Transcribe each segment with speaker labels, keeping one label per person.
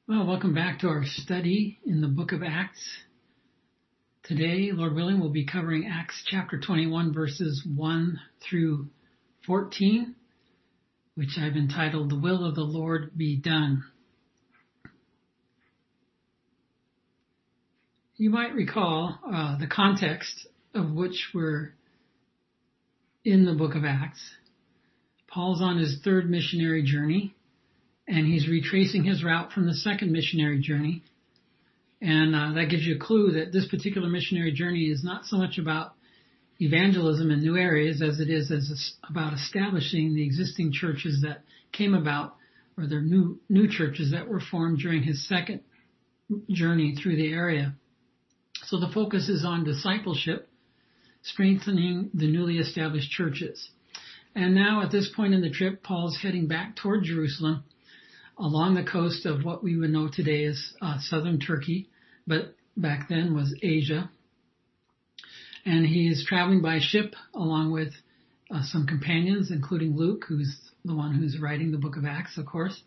Speaker 1: Well, welcome back to our study in the book of Acts. Today, Lord willing, we'll be covering Acts chapter 21, verses 1 through 14, which I've entitled, The Will of the Lord Be Done. You might recall the context of which we're in the book of Acts. Paul's on his third missionary journey, and he's retracing his route from the second missionary journey. And that gives you a clue that this particular missionary journey is not so much about evangelism in new areas as it is about establishing the existing churches that came about, or the new churches that were formed during his second journey through the area. So the focus is on discipleship, strengthening the newly established churches. And now at this point in the trip, Paul's heading back toward Jerusalem, along the coast of what we would know today as southern Turkey, but back then was Asia. And he is traveling by ship along with some companions, including Luke, who's the one who's writing the book of Acts, of course.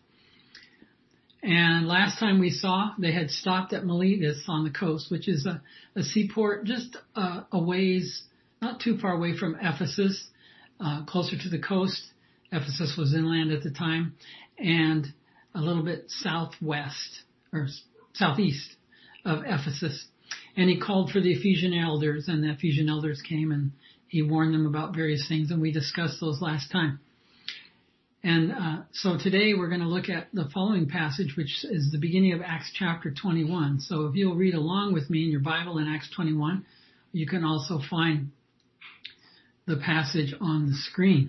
Speaker 1: And last time we saw, they had stopped at Miletus on the coast, which is a seaport just a ways, not too far away from Ephesus, closer to the coast. Ephesus was inland at the time, and a little bit southwest or southeast of Ephesus. And he called for the Ephesian elders, and the Ephesian elders came and he warned them about various things, and we discussed those last time. And so today we're going to look at the following passage, which is the beginning of Acts chapter 21. So if you'll read along with me in your Bible in Acts 21, you can also find the passage on the screen.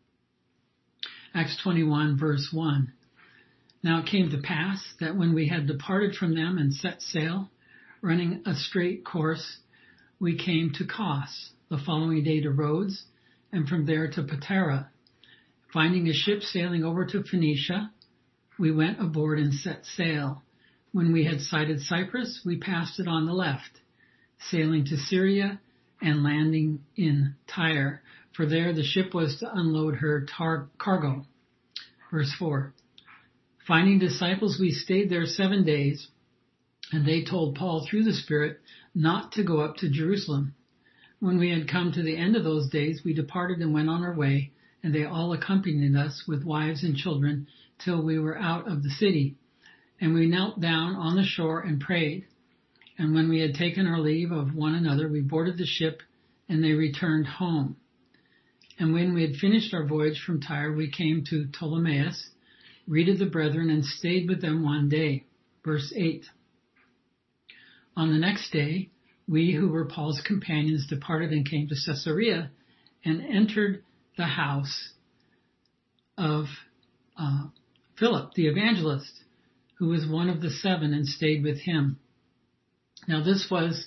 Speaker 1: Acts 21, verse 1. Now it came to pass that when we had departed from them and set sail, running a straight course, we came to Kos, the following day to Rhodes, and from there to Patara. Finding a ship sailing over to Phoenicia, we went aboard and set sail. When we had sighted Cyprus, we passed it on the left, sailing to Syria and landing in Tyre, for there the ship was to unload her cargo. Verse 4. Finding disciples, we stayed there 7 days, and they told Paul through the Spirit not to go up to Jerusalem. When we had come to the end of those days, we departed and went on our way, and they all accompanied us with wives and children till we were out of the city. And we knelt down on the shore and prayed. And when we had taken our leave of one another, we boarded the ship, and they returned home. And when we had finished our voyage from Tyre, we came to Ptolemais, greeted the brethren, and stayed with them 1 day. Verse 8. On the next day, we who were Paul's companions departed and came to Caesarea and entered the house of Philip, the evangelist, who was one of the 7, and stayed with him. Now this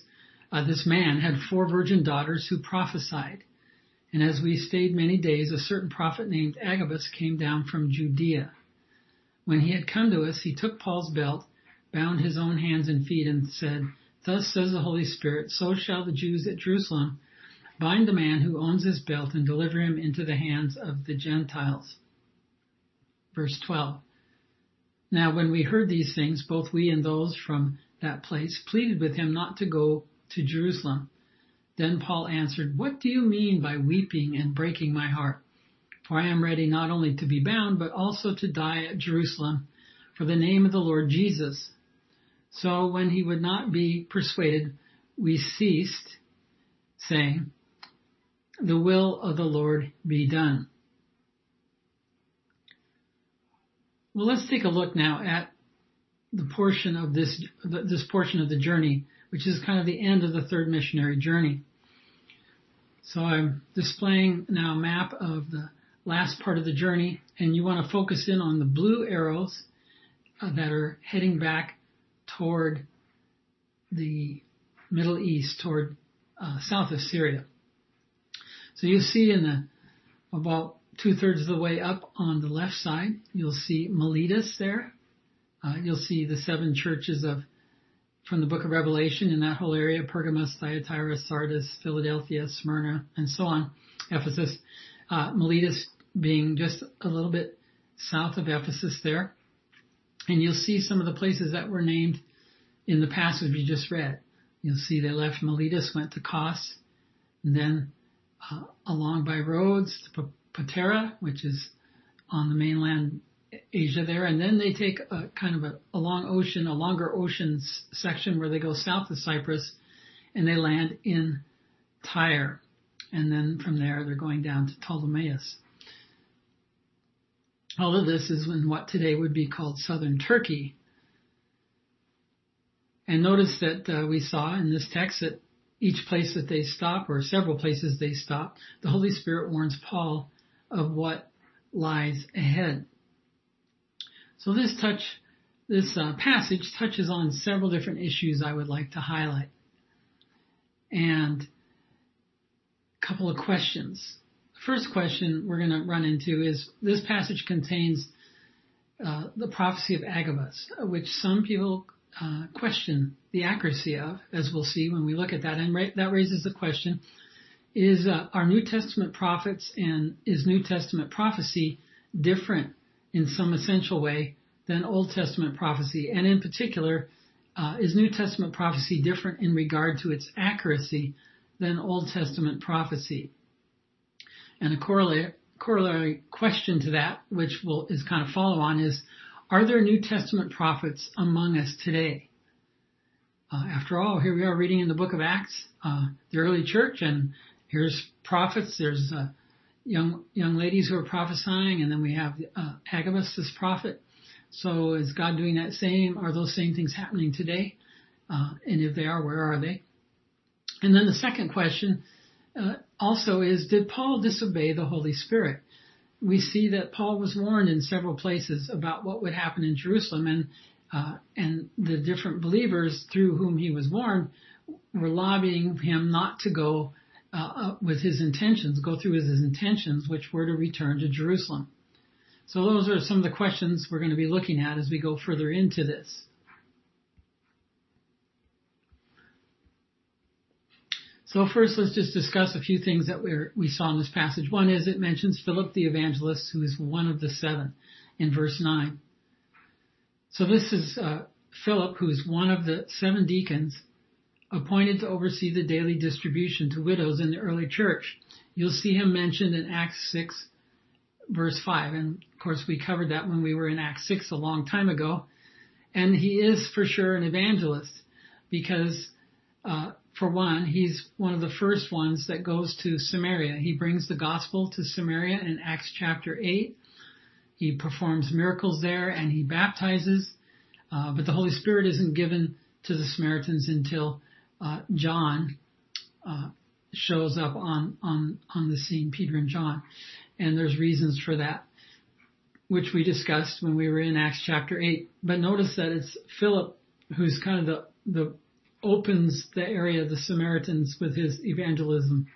Speaker 1: man had 4 virgin daughters who prophesied. And as we stayed many days, a certain prophet named Agabus came down from Judea. When he had come to us, he took Paul's belt, bound his own hands and feet, and said, Thus says the Holy Spirit, so shall the Jews at Jerusalem bind the man who owns his belt and deliver him into the hands of the Gentiles. Verse 12. Now when we heard these things, both we and those from that place pleaded with him not to go to Jerusalem. Then Paul answered, What do you mean by weeping and breaking my heart? For I am ready not only to be bound, but also to die at Jerusalem for the name of the Lord Jesus. So when he would not be persuaded, we ceased, saying, The will of the Lord be done. Well, let's take a look now at the portion of this portion of the journey, which is kind of the end of the third missionary journey. So I'm displaying now a map of the last part of the journey, and you want to focus in on the blue arrows that are heading back toward the Middle East, toward south of Syria. So you see about 2/3 of the way up on the left side, you'll see Miletus there. You'll see the 7 churches from the book of Revelation in that whole area: Pergamos, Thyatira, Sardis, Philadelphia, Smyrna, and so on, Ephesus. Miletus being just a little bit south of Ephesus there. And you'll see some of the places that were named in the passage we just read. You'll see they left Miletus, went to Kos, and then along by Rhodes to Patara, which is on the mainland Asia there, and then they take a kind of a longer ocean section where they go south of Cyprus, and they land in Tyre, and then from there they're going down to Ptolemais. All of this is in what today would be called southern Turkey. And notice that we saw in this text that each place that they stop, or several places they stop, the Holy Spirit warns Paul of what lies ahead. So this passage touches on several different issues I would like to highlight. And a couple of questions. The first question we're going to run into is this passage contains the prophecy of Agabus, which some people question the accuracy of, as we'll see when we look at that. And that raises the question, are New Testament prophets and is New Testament prophecy different in some essential way than Old Testament prophecy? And in particular, is New Testament prophecy different in regard to its accuracy than Old Testament prophecy? And a corollary question to that, which is kind of follow on, is, are there New Testament prophets among us today? After all, here we are reading in the book of Acts, the early church, and here's prophets. There's young ladies who are prophesying, and then we have Agabus, this prophet. So is God doing that same? Are those same things happening today? And if they are, where are they? And then the second question also is, did Paul disobey the Holy Spirit? We see that Paul was warned in several places about what would happen in Jerusalem, and the different believers through whom he was warned were lobbying him not to go with his intentions, go through with his intentions, which were to return to Jerusalem. So those are some of the questions we're going to be looking at as we go further into this. So first, let's just discuss a few things that we saw in this passage. One is it mentions Philip the evangelist, who is one of the seven, in verse 9. So this is Philip, who is one of the 7 deacons appointed to oversee the daily distribution to widows in the early church. You'll see him mentioned in Acts 6, verse 5. And of course, we covered that when we were in Acts 6 a long time ago. And he is for sure an evangelist because, for one, he's one of the first ones that goes to Samaria. He brings the gospel to Samaria in Acts chapter 8. He performs miracles there and he baptizes. But the Holy Spirit isn't given to the Samaritans until John shows up on the scene, Peter and John. And there's reasons for that, which we discussed when we were in Acts chapter 8. But notice that it's Philip who's kind of the opens the area of the Samaritans with his evangelism.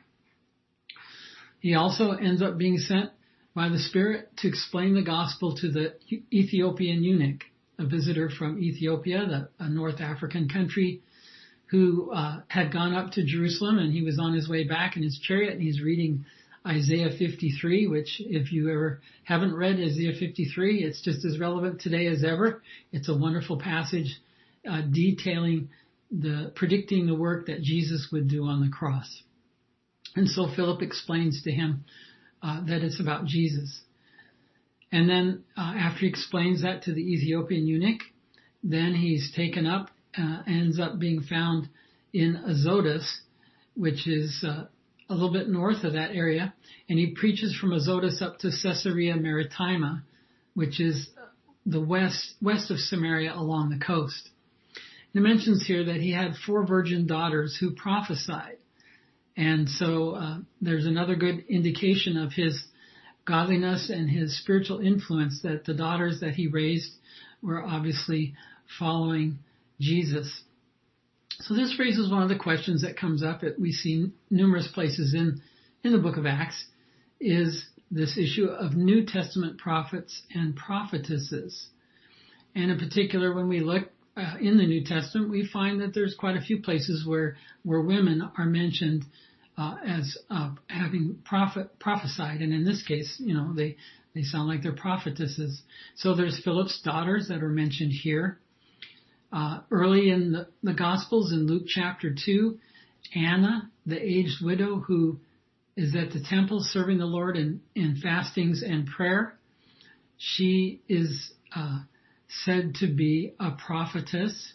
Speaker 1: He also ends up being sent by the Spirit to explain the gospel to the Ethiopian eunuch, a visitor from Ethiopia, a North African country, who had gone up to Jerusalem, and he was on his way back in his chariot, and he's reading Isaiah 53, which if you ever haven't read Isaiah 53, it's just as relevant today as ever. It's a wonderful passage detailing predicting the work that Jesus would do on the cross. And so Philip explains to him that it's about Jesus. And then after he explains that to the Ethiopian eunuch, then he's taken up, ends up being found in Azotus, which is a little bit north of that area. And he preaches from Azotus up to Caesarea Maritima, which is the west of Samaria along the coast. It mentions here that he had 4 virgin daughters who prophesied. And so there's another good indication of his godliness and his spiritual influence, that the daughters that he raised were obviously following Jesus. So this raises one of the questions that comes up that we see numerous places in the book of Acts, is this issue of New Testament prophets and prophetesses. And in particular, when we look in the New Testament, we find that there's quite a few places where women are mentioned as having prophesied. And in this case, they sound like they're prophetesses. So there's Philip's daughters that are mentioned here. Early in the Gospels, in Luke chapter 2, Anna, the aged widow who is at the temple serving the Lord in fastings and prayer, she is said to be a prophetess.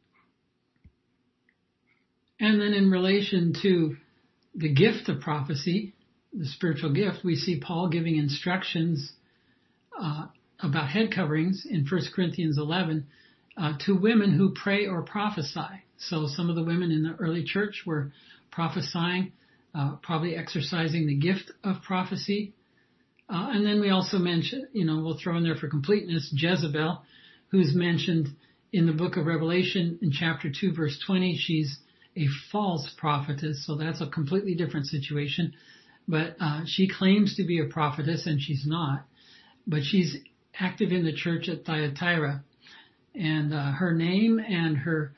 Speaker 1: And then in relation to the gift of prophecy, the spiritual gift, we see Paul giving instructions about head coverings in 1 Corinthians 11 to women who pray or prophesy. So some of the women in the early church were prophesying, probably exercising the gift of prophecy. And then we also mention, we'll throw in there for completeness, Jezebel, who's mentioned in the book of Revelation in chapter 2, verse 20. She's a false prophetess, so that's a completely different situation. But she claims to be a prophetess, and she's not. But she's active in the church at Thyatira. And her name and her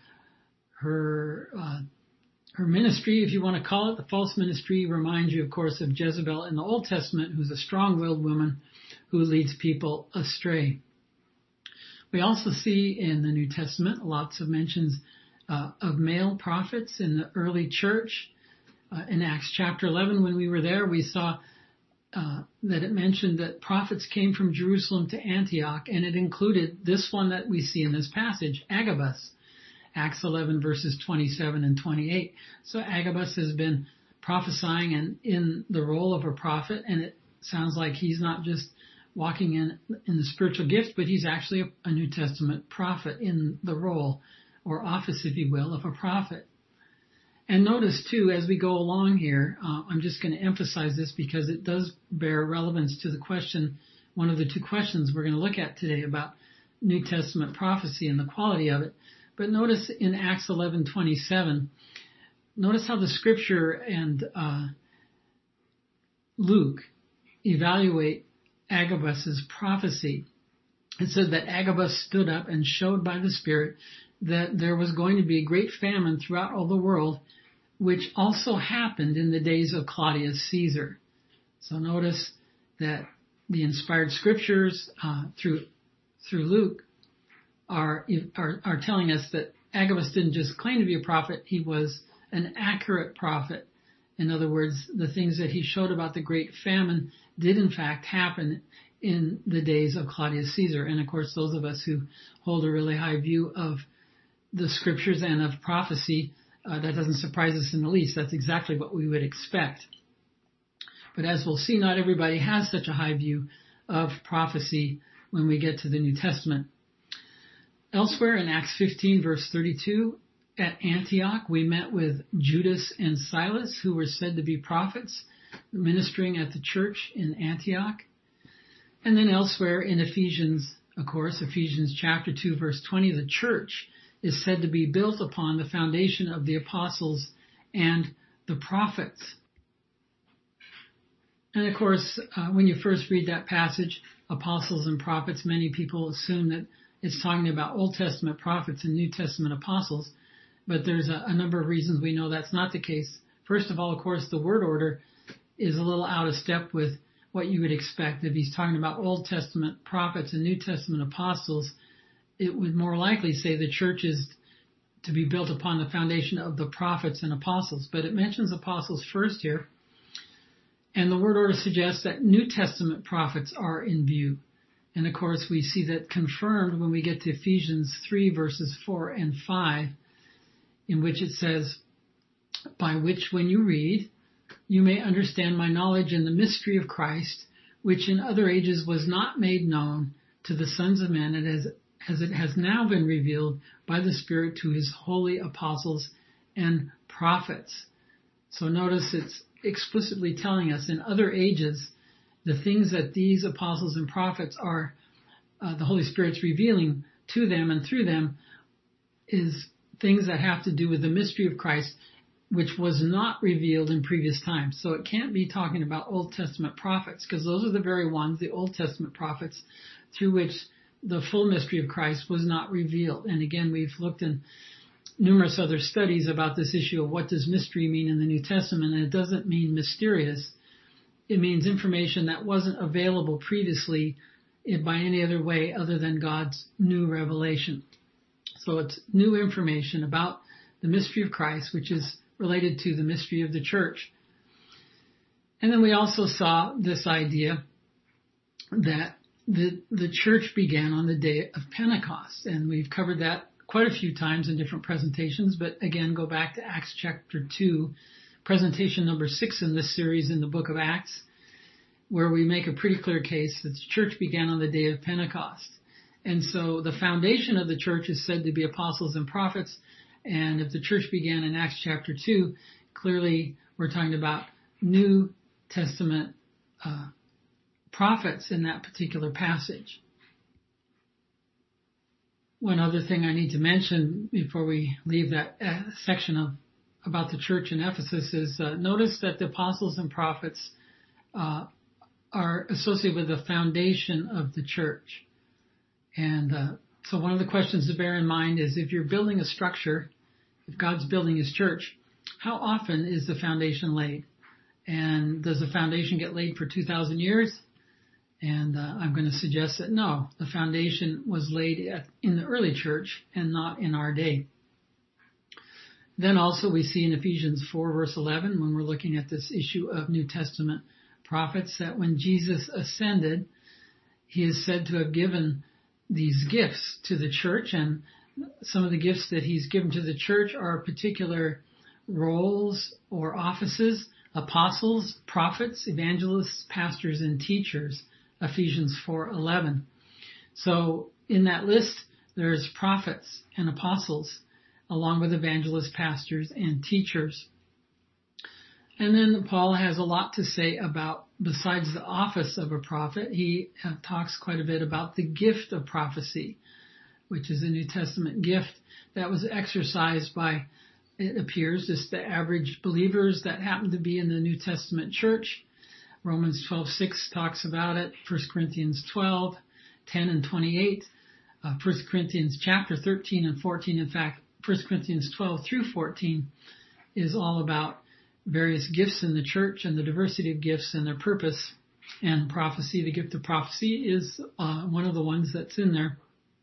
Speaker 1: ministry, if you want to call it, the false ministry, reminds you, of course, of Jezebel in the Old Testament, who's a strong-willed woman who leads people astray. We also see in the New Testament lots of mentions of male prophets in the early church. In Acts chapter 11, when we were there, we saw that it mentioned that prophets came from Jerusalem to Antioch, and it included this one that we see in this passage, Agabus. Acts 11 verses 27 and 28. So Agabus has been prophesying and in the role of a prophet, and it sounds like he's not just walking in the spiritual gift, but he's actually a New Testament prophet in the role or office, if you will, of a prophet. And notice too, as we go along here, I'm just going to emphasize this because it does bear relevance to the question, one of the two questions we're going to look at today about New Testament prophecy and the quality of it. But notice in Acts 11:27, notice how the Scripture and Luke evaluate Agabus's prophecy. It said that Agabus stood up and showed by the Spirit that there was going to be a great famine throughout all the world, which also happened in the days of Claudius Caesar. So notice that the inspired scriptures through Luke are telling us that Agabus didn't just claim to be a prophet, he was an accurate prophet. In other words, the things that he showed about the great famine did in fact happen in the days of Claudius Caesar. And of course, those of us who hold a really high view of the scriptures and of prophecy, that doesn't surprise us in the least. That's exactly what we would expect. But as we'll see, not everybody has such a high view of prophecy when we get to the New Testament. Elsewhere in Acts 15, verse 32, at Antioch, we met with Judas and Silas, who were said to be prophets, ministering at the church in Antioch. And then elsewhere in Ephesians, of course, Ephesians chapter 2, verse 20, the church is said to be built upon the foundation of the apostles and the prophets. And of course, when you first read that passage, apostles and prophets, many people assume that it's talking about Old Testament prophets and New Testament apostles, but there's a number of reasons we know that's not the case. First of all, of course, the word order is a little out of step with what you would expect. If he's talking about Old Testament prophets and New Testament apostles, it would more likely say the church is to be built upon the foundation of the prophets and apostles. But it mentions apostles first here. And the word order suggests that New Testament prophets are in view. And of course, we see that confirmed when we get to Ephesians 3, verses 4 and 5, in which it says, by which when you read, you may understand my knowledge in the mystery of Christ, which in other ages was not made known to the sons of men, as it has now been revealed by the Spirit to his holy apostles and prophets. So notice it's explicitly telling us in other ages, the things that these apostles and prophets are, the Holy Spirit's revealing to them and through them, is things that have to do with the mystery of Christ, which was not revealed in previous times. So it can't be talking about Old Testament prophets, because those are the very ones, the Old Testament prophets, through which the full mystery of Christ was not revealed. And again, we've looked in numerous other studies about this issue of what does mystery mean in the New Testament, and it doesn't mean mysterious. It means information that wasn't available previously by any other way other than God's new revelation. So it's new information about the mystery of Christ, which is related to the mystery of the church. And then we also saw this idea that the church began on the day of Pentecost, and we've covered that quite a few times in different presentations, but again, go back to Acts chapter 2, presentation number 6 in this series in the book of Acts, where we make a pretty clear case that the church began on the day of Pentecost. And so the foundation of the church is said to be apostles and prophets, and if the church began in Acts chapter 2, clearly we're talking about New Testament prophets in that particular passage. One other thing I need to mention before we leave that section about the church in Ephesus is notice that the apostles and prophets are associated with the foundation of the church. And so one of the questions to bear in mind is if you're building a structure, if God's building his church, how often is the foundation laid? And does the foundation get laid for 2,000 years? And I'm going to suggest that no, the foundation was laid in the early church and not in our day. Then also we see in Ephesians 4 verse 11, when we're looking at this issue of New Testament prophets, that when Jesus ascended, he is said to have given these gifts to the church, and some of the gifts that he's given to the church are particular roles or offices: apostles, prophets, evangelists, pastors, and teachers. Ephesians 4:11. So in that list, there's prophets and apostles, along with evangelists, pastors, and teachers. And then Paul has a lot to say about, besides the office of a prophet, he talks quite a bit about the gift of prophecy, which is a New Testament gift that was exercised by, it appears, just the average believers that happen to be in the New Testament church. Romans 12:6 talks about it. 1 Corinthians 12:10 and 28. 1 Corinthians chapter 13 and 14. In fact, 1 Corinthians 12 through 14 is all about various gifts in the church and the diversity of gifts and their purpose. And prophecy, the gift of prophecy, is one of the ones that's in there.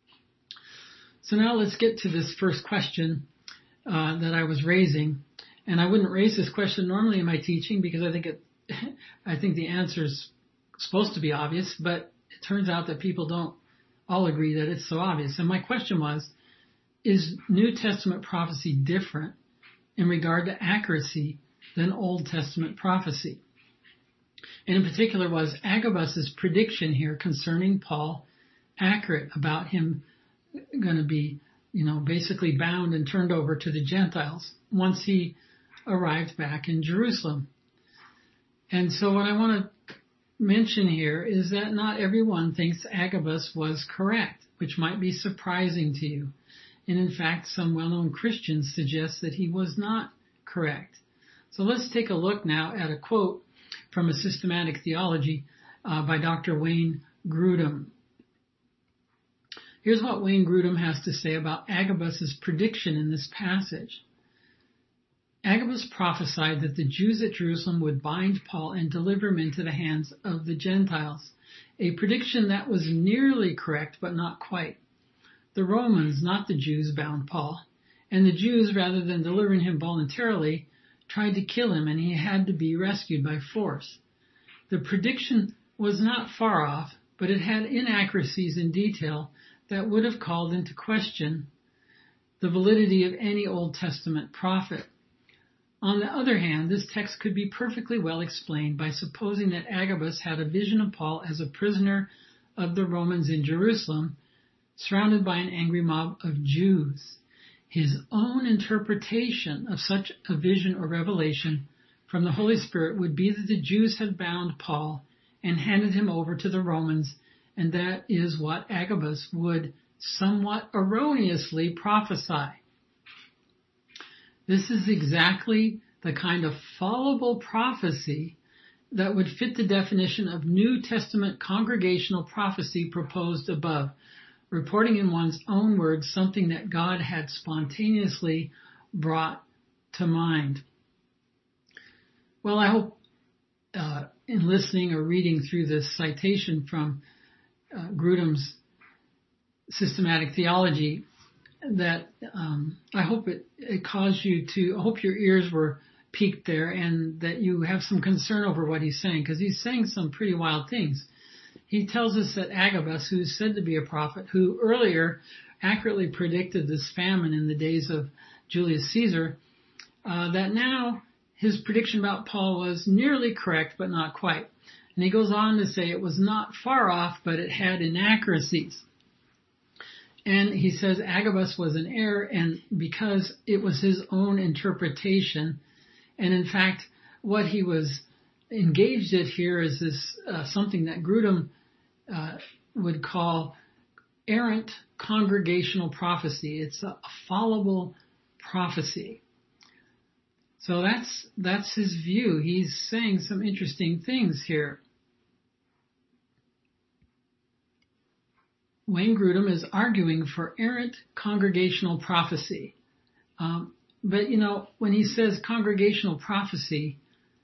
Speaker 1: So now let's get to this first question that I was raising. And I wouldn't raise this question normally in my teaching because I think the answer is supposed to be obvious, but it turns out that people don't all agree that it's so obvious. And my question was, is New Testament prophecy different in regard to accuracy than Old Testament prophecy? And in particular, was Agabus's prediction here concerning Paul accurate about him going to be, basically bound and turned over to the Gentiles once he arrived back in Jerusalem? And so what I want to mention here is that not everyone thinks Agabus was correct, which might be surprising to you. And in fact, some well-known Christians suggest that he was not correct. So let's take a look now at a quote from A Systematic Theology by Dr. Wayne Grudem. Here's what Wayne Grudem has to say about Agabus's prediction in this passage. Agabus prophesied that the Jews at Jerusalem would bind Paul and deliver him into the hands of the Gentiles, a prediction that was nearly correct but not quite. The Romans, not the Jews, bound Paul, and the Jews, rather than delivering him voluntarily, tried to kill him, and he had to be rescued by force. The prediction was not far off, but it had inaccuracies in detail that would have called into question the validity of any Old Testament prophet. On the other hand, this text could be perfectly well explained by supposing that Agabus had a vision of Paul as a prisoner of the Romans in Jerusalem, surrounded by an angry mob of Jews. His own interpretation of such a vision or revelation from the Holy Spirit would be that the Jews had bound Paul and handed him over to the Romans, and that is what Agabus would somewhat erroneously prophesy. This is exactly the kind of fallible prophecy that would fit the definition of New Testament congregational prophecy proposed above. reporting in one's own words something that God had spontaneously brought to mind. Well, I hope in listening or reading through this citation from Grudem's systematic theology that I hope it caused you to, I hope your ears were piqued there and that you have some concern over what he's saying, because he's saying some pretty wild things. He tells us that Agabus, who's said to be a prophet, who earlier accurately predicted this famine in the days of Julius Caesar, that now his prediction about Paul was nearly correct, but not quite. And he goes on to say it was not far off, but it had inaccuracies. And he says Agabus was in error, and because it was his own interpretation, and in fact, what he was engaged in here is this something that Grudem would call errant congregational prophecy. It's a fallible prophecy. So that's his view. He's saying some interesting things here. Wayne Grudem is arguing for errant congregational prophecy. But, when he says congregational prophecy,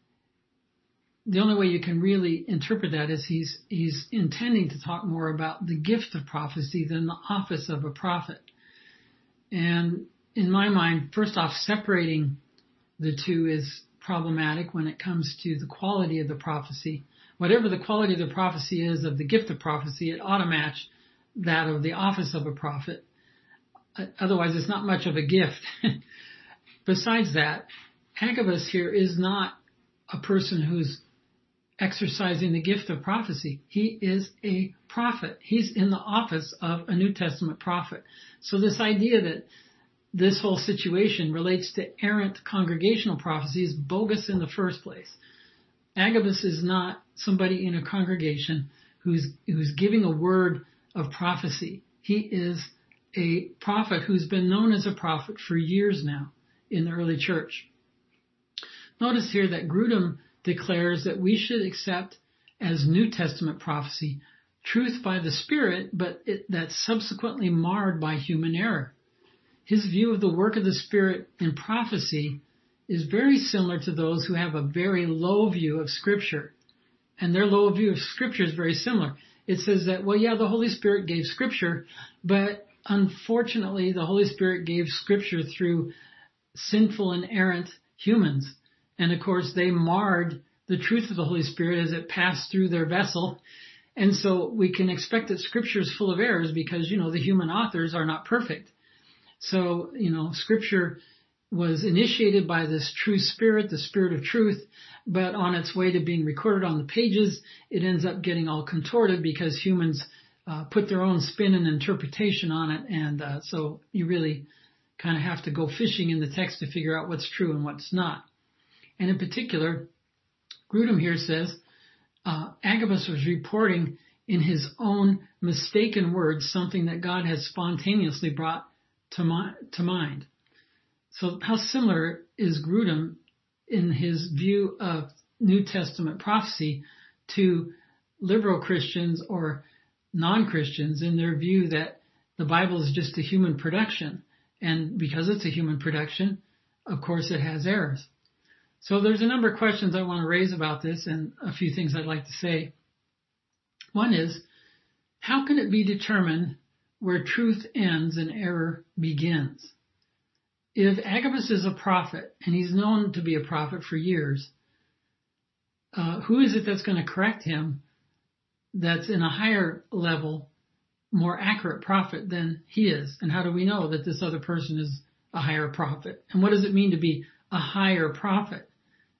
Speaker 1: the only way you can really interpret that is he's intending to talk more about the gift of prophecy than the office of a prophet. And in my mind, first off, separating the two is problematic when it comes to the quality of the prophecy. Whatever the quality of the prophecy is of the gift of prophecy, it ought to match that of the office of a prophet. Otherwise, it's not much of a gift. Besides that, Agabus here is not a person who's exercising the gift of prophecy. He is a prophet. He's in the office of a New Testament prophet. So this idea that this whole situation relates to errant congregational prophecy is bogus in the first place. Agabus is not somebody in a congregation who's giving a word of prophecy. He is a prophet who's been known as a prophet for years now in the early church. Notice here that Grudem declares that we should accept as New Testament prophecy truth by the Spirit, but that's subsequently marred by human error. His view of the work of the Spirit in prophecy is very similar to those who have a very low view of Scripture. And their low view of Scripture is very similar. It says that, the Holy Spirit gave Scripture, but unfortunately the Holy Spirit gave Scripture through sinful and errant humans. And of course, they marred the truth of the Holy Spirit as it passed through their vessel. And so we can expect that Scripture is full of errors because, the human authors are not perfect. So, Scripture was initiated by this true Spirit, the Spirit of truth, but on its way to being recorded on the pages, it ends up getting all contorted because humans put their own spin and interpretation on it. And so you really kind of have to go fishing in the text to figure out what's true and what's not. And in particular, Grudem here says Agabus was reporting in his own mistaken words something that God has spontaneously brought to mind. So how similar is Grudem in his view of New Testament prophecy to liberal Christians or non-Christians in their view that the Bible is just a human production? And because it's a human production, of course it has errors. So there's a number of questions I want to raise about this and a few things I'd like to say. One is, how can it be determined where truth ends and error begins? If Agabus is a prophet, and he's known to be a prophet for years, who is it that's going to correct him that's in a higher level, more accurate prophet than he is? And how do we know that this other person is a higher prophet? And what does it mean to be a higher prophet?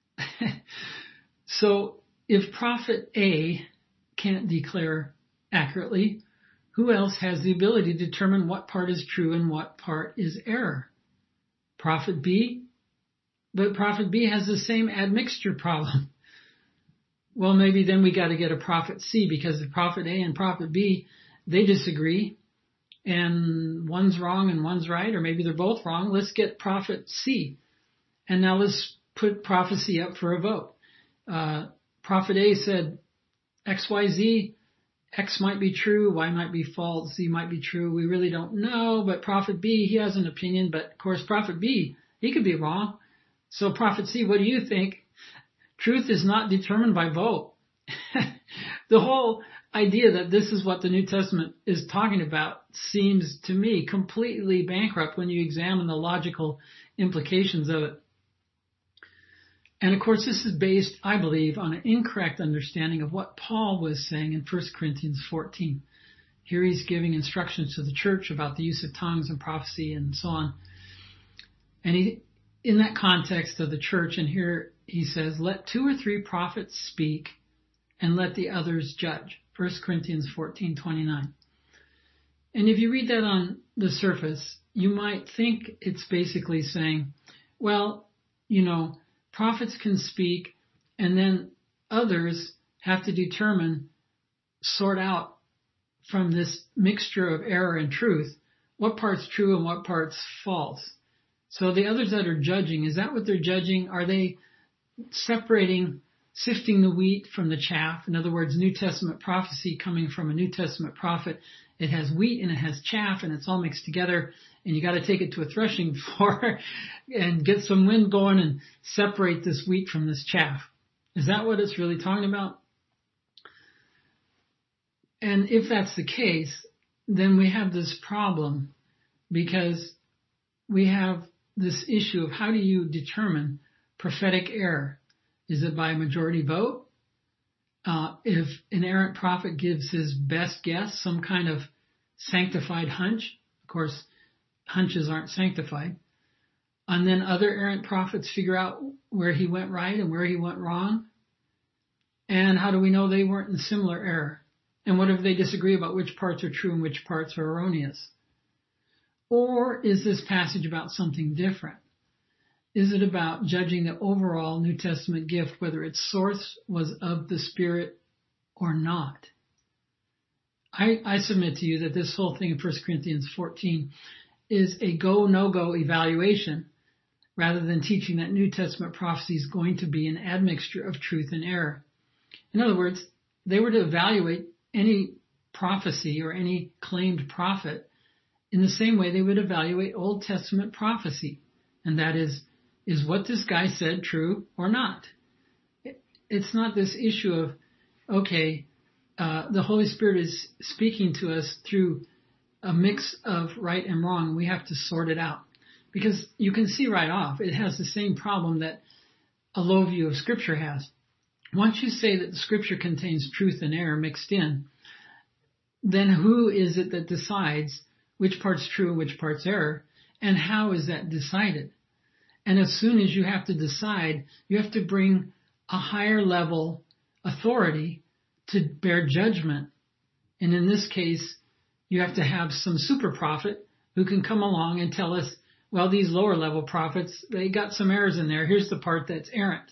Speaker 1: So if prophet A can't declare accurately, who else has the ability to determine what part is true and what part is error? Prophet B? But prophet B has the same admixture problem. Well, maybe then we got to get a prophet C, because the prophet A and prophet B, they disagree, and one's wrong and one's right, or maybe they're both wrong. Let's get prophet C. And now let's put prophecy up for a vote. Prophet A said XYZ, X might be true, Y might be false, Z might be true. We really don't know, but Prophet B, he has an opinion, but of course Prophet B, he could be wrong. So Prophet C, what do you think? Truth is not determined by vote. The whole idea that this is what the New Testament is talking about seems to me completely bankrupt when you examine the logical implications of it. And of course, this is based, I believe, on an incorrect understanding of what Paul was saying in 1 Corinthians 14. Here he's giving instructions to the church about the use of tongues and prophecy and so on. And he, in that context of the church, and here he says, let 2 or 3 prophets speak and let the others judge. 1 Corinthians 14:29. And if you read that on the surface, you might think it's basically saying, well, prophets can speak, and then others have to determine, sort out from this mixture of error and truth, what part's true and what part's false. So the others that are judging, is that what they're judging? Are they separating, sifting the wheat from the chaff? In other words, New Testament prophecy coming from a New Testament prophet, it has wheat and it has chaff and it's all mixed together, and you got to take it to a threshing floor and get some wind going and separate this wheat from this chaff. Is that what it's really talking about? And if that's the case, then we have this problem, because we have this issue of how do you determine prophetic error? Is it by majority vote? If an errant prophet gives his best guess, some kind of sanctified hunch, of course, hunches aren't sanctified, and then other errant prophets figure out where he went right and where he went wrong, and how do we know they weren't in similar error? And what if they disagree about which parts are true and which parts are erroneous? Or is this passage about something different? Is it about judging the overall New Testament gift, whether its source was of the Spirit or not? I submit to you that this whole thing in 1 Corinthians 14 is a go, no-go evaluation, rather than teaching that New Testament prophecy is going to be an admixture of truth and error. In other words, they were to evaluate any prophecy or any claimed prophet in the same way they would evaluate Old Testament prophecy. And that is what this guy said true or not? It's not this issue of, okay, the Holy Spirit is speaking to us through a mix of right and wrong. We have to sort it out. Because you can see right off, it has the same problem that a low view of Scripture has. Once you say that the Scripture contains truth and error mixed in, then who is it that decides which part's true and which part's error, and how is that decided? And as soon as you have to decide, you have to bring a higher level authority to bear judgment. And in this case, you have to have some super prophet who can come along and tell us, well, these lower level prophets, they got some errors in there. Here's the part that's errant.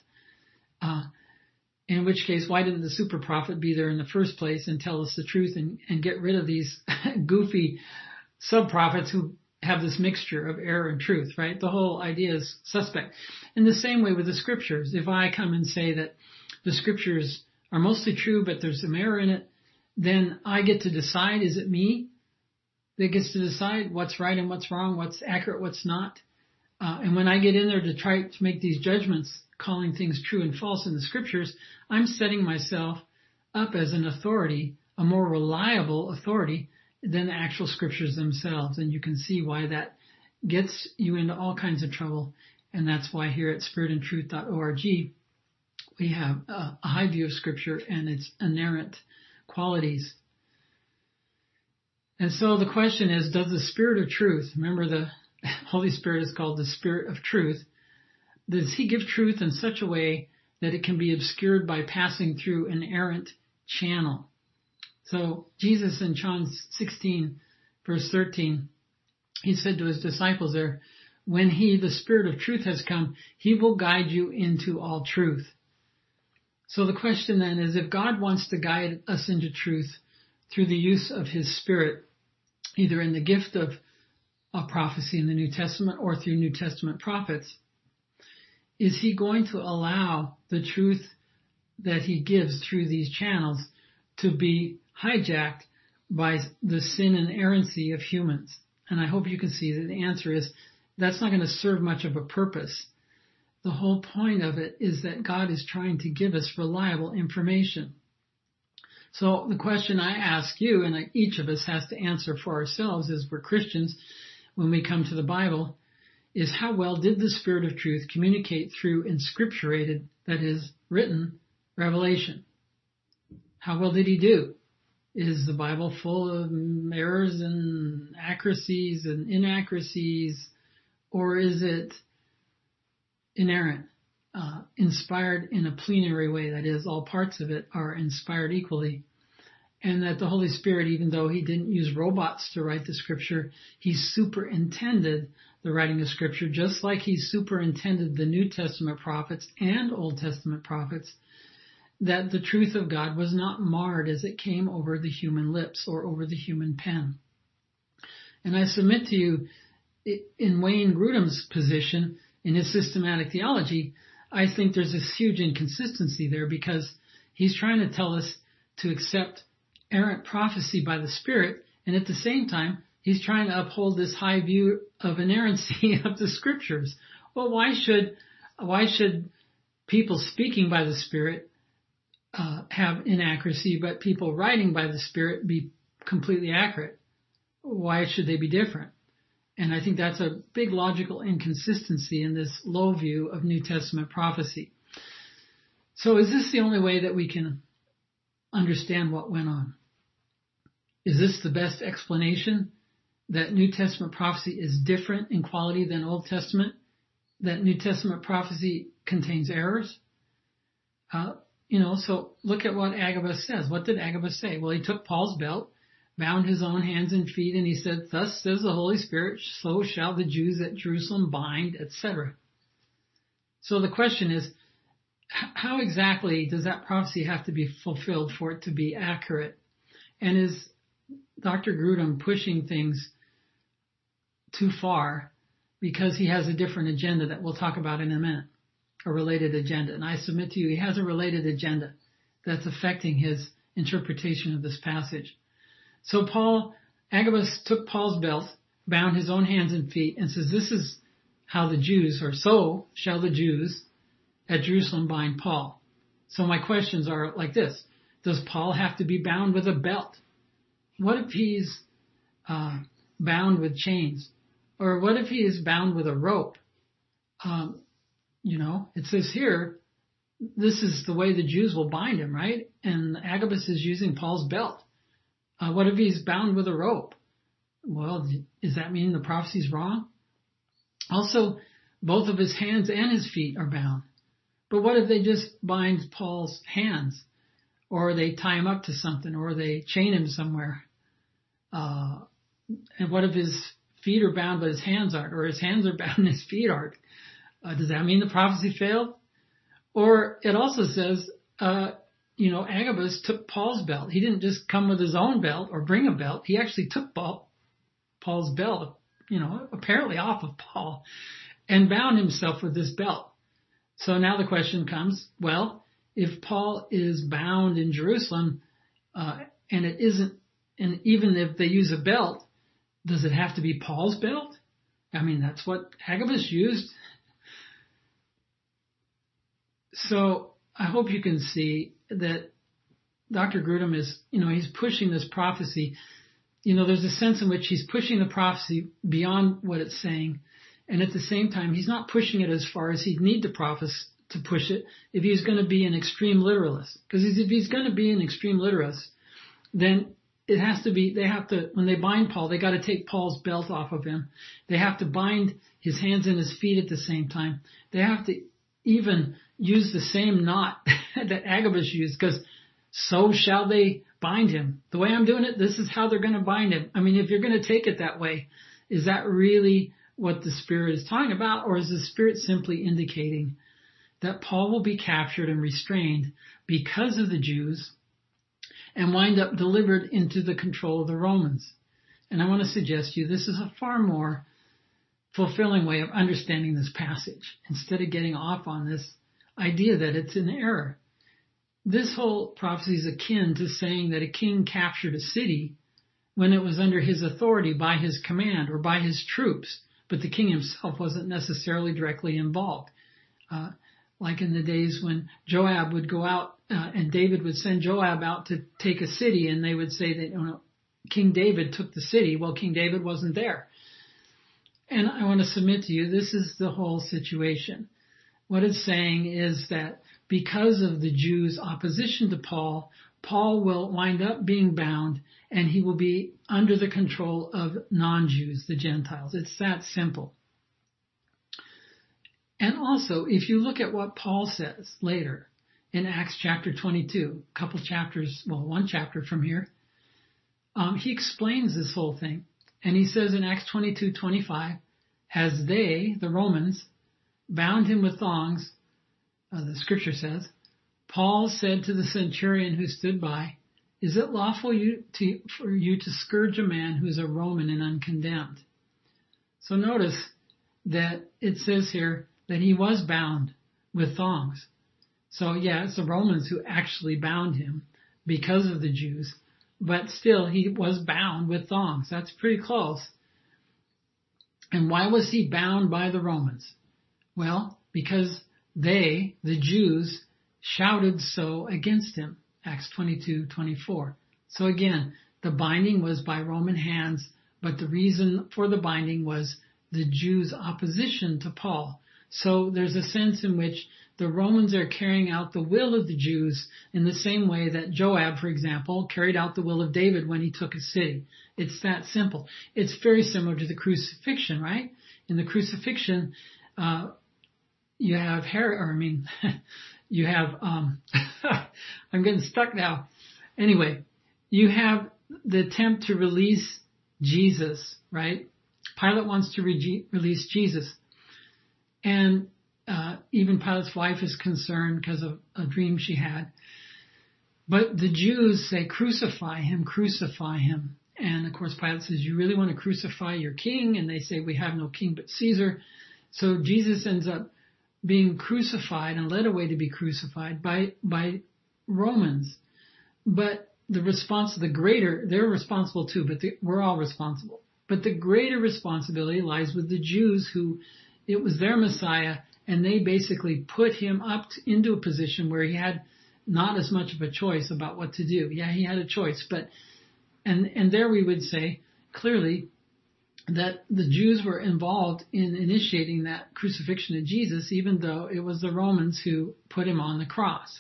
Speaker 1: In which case, why didn't the super prophet be there in the first place and tell us the truth and get rid of these goofy sub-prophets who have this mixture of error and truth, right? The whole idea is suspect. In the same way with the Scriptures, if I come and say that the Scriptures are mostly true, but there's some error in it, then I get to decide, is it me that gets to decide what's right and what's wrong, what's accurate, what's not? And when I get in there to try to make these judgments, calling things true and false in the Scriptures, I'm setting myself up as an authority, a more reliable authority than the actual Scriptures themselves. And you can see why that gets you into all kinds of trouble. And that's why here at spiritandtruth.org, we have a high view of Scripture and its inerrant qualities. And so the question is, does the Spirit of truth, remember the Holy Spirit is called the Spirit of truth, does he give truth in such a way that it can be obscured by passing through an errant channel? So Jesus in John 16, verse 13, he said to his disciples there, when he, the Spirit of truth, has come, he will guide you into all truth. So the question then is, if God wants to guide us into truth through the use of his Spirit, either in the gift of a prophecy in the New Testament or through New Testament prophets, is he going to allow the truth that he gives through these channels to be hijacked by the sin and errancy of humans. And I hope you can see that the answer is that's not going to serve much of a purpose. The whole point of it is that God is trying to give us reliable information. So the question I ask you, and each of us has to answer for ourselves as we're Christians when we come to the Bible, is how well did the Spirit of truth communicate through inscripturated, that is, written, revelation? How well did he do? Is the Bible full of errors and accuracies and inaccuracies, or is it inerrant, inspired in a plenary way? That is, all parts of it are inspired equally. And that the Holy Spirit, even though he didn't use robots to write the Scripture, he superintended the writing of Scripture, just like he superintended the New Testament prophets and Old Testament prophets, that the truth of God was not marred as it came over the human lips or over the human pen. And I submit to you, in Wayne Grudem's position, in his systematic theology, I think there's this huge inconsistency there, because he's trying to tell us to accept errant prophecy by the Spirit, and at the same time, he's trying to uphold this high view of inerrancy of the Scriptures. Well, why should people speaking by the Spirit have inaccuracy, but people writing by the Spirit be completely accurate? Why should they be different? And I think that's a big logical inconsistency in this low view of New Testament prophecy. So is this the only way that we can understand what went on? Is this the best explanation? That New Testament prophecy is different in quality than Old Testament? That New Testament prophecy contains errors? So look at what Agabus says. What did Agabus say? Well, he took Paul's belt, bound his own hands and feet, and he said, "Thus says the Holy Spirit, so shall the Jews at Jerusalem bind," etc. So the question is, how exactly does that prophecy have to be fulfilled for it to be accurate? And is Dr. Grudem pushing things too far because he has a different agenda that we'll talk about in a minute, a related agenda? And I submit to you, he has a related agenda that's affecting his interpretation of this passage. So Agabus took Paul's belt, bound his own hands and feet, and says, this is how the Jews, or so shall the Jews at Jerusalem bind Paul. So my questions are like this. Does Paul have to be bound with a belt? What if he's bound with chains? Or what if he is bound with a rope? It says here, this is the way the Jews will bind him, right? And Agabus is using Paul's belt. What if he's bound with a rope? Well, does that mean the prophecy's wrong? Also, both of his hands and his feet are bound. But what if they just bind Paul's hands, or they tie him up to something, or they chain him somewhere? And what if his feet are bound but his hands aren't, or his hands are bound and his feet aren't? Does that mean the prophecy failed? Or it also says, Agabus took Paul's belt. He didn't just come with his own belt or bring a belt. He actually took Paul's belt, apparently off of Paul, and bound himself with this belt. So now the question comes, well, if Paul is bound in Jerusalem, and it isn't, and even if they use a belt, does it have to be Paul's belt? I mean, that's what Agabus used. So I hope you can see that Dr. Grudem is, he's pushing this prophecy. There's a sense in which he's pushing the prophecy beyond what it's saying. And at the same time, he's not pushing it as far as he'd need to push it if he's going to be an extreme literalist. Because if he's going to be an extreme literalist, then it has to be, when they bind Paul, they got to take Paul's belt off of him. They have to bind his hands and his feet at the same time. They have to even use the same knot that Agabus used, because so shall they bind him. The way I'm doing it, this is how they're going to bind him. I mean, if you're going to take it that way, is that really what the Spirit is talking about? Or is the Spirit simply indicating that Paul will be captured and restrained because of the Jews and wind up delivered into the control of the Romans? And I want to suggest to you this is a far more fulfilling way of understanding this passage, instead of getting off on this idea that it's an error. this whole prophecy is akin to saying that a king captured a city when it was under his authority by his command or by his troops, but the king himself wasn't necessarily directly involved. Like in the days when Joab would go out and David would send Joab out to take a city, and they would say that King David took the city. Well, King David wasn't there. And I want to submit to you, this is the whole situation. What it's saying is that because of the Jews' opposition to Paul, Paul will wind up being bound, and he will be under the control of non-Jews, the Gentiles. It's that simple. And also, if you look at what Paul says later in Acts chapter 22, a couple chapters, one chapter from here, he explains this whole thing. And he says in Acts 22:25, as they, the Romans, bound him with thongs, the scripture says, Paul said to the centurion who stood by, is it lawful for you to scourge a man who is a Roman and uncondemned? So notice that it says here that he was bound with thongs. So yeah, it's the Romans who actually bound him because of the Jews, but still he was bound with thongs. That's pretty close. And why was he bound by the Romans? Well, because they, the Jews, shouted so against him. Acts 22:24. So again, the binding was by Roman hands, but the reason for the binding was the Jews' opposition to Paul. So there's a sense in which the Romans are carrying out the will of the Jews in the same way that Joab, for example, carried out the will of David when he took a city. It's that simple. It's very similar to the crucifixion, right? In the crucifixion, you have you have, I'm getting stuck now. Anyway, you have the attempt to release Jesus, right? Pilate wants to release Jesus. And even Pilate's wife is concerned because of a dream she had. But the Jews say, crucify him, crucify him. And of course, Pilate says, you really want to crucify your king? And they say, we have no king but Caesar. So Jesus ends up being crucified and led away to be crucified by Romans. But the response, they're responsible too, but we're all responsible. But the greater responsibility lies with the Jews who, it was their Messiah, and they basically put him up into a position where he had not as much of a choice about what to do. Yeah, he had a choice, but, and there we would say clearly that the Jews were involved in initiating that crucifixion of Jesus, even though it was the Romans who put him on the cross.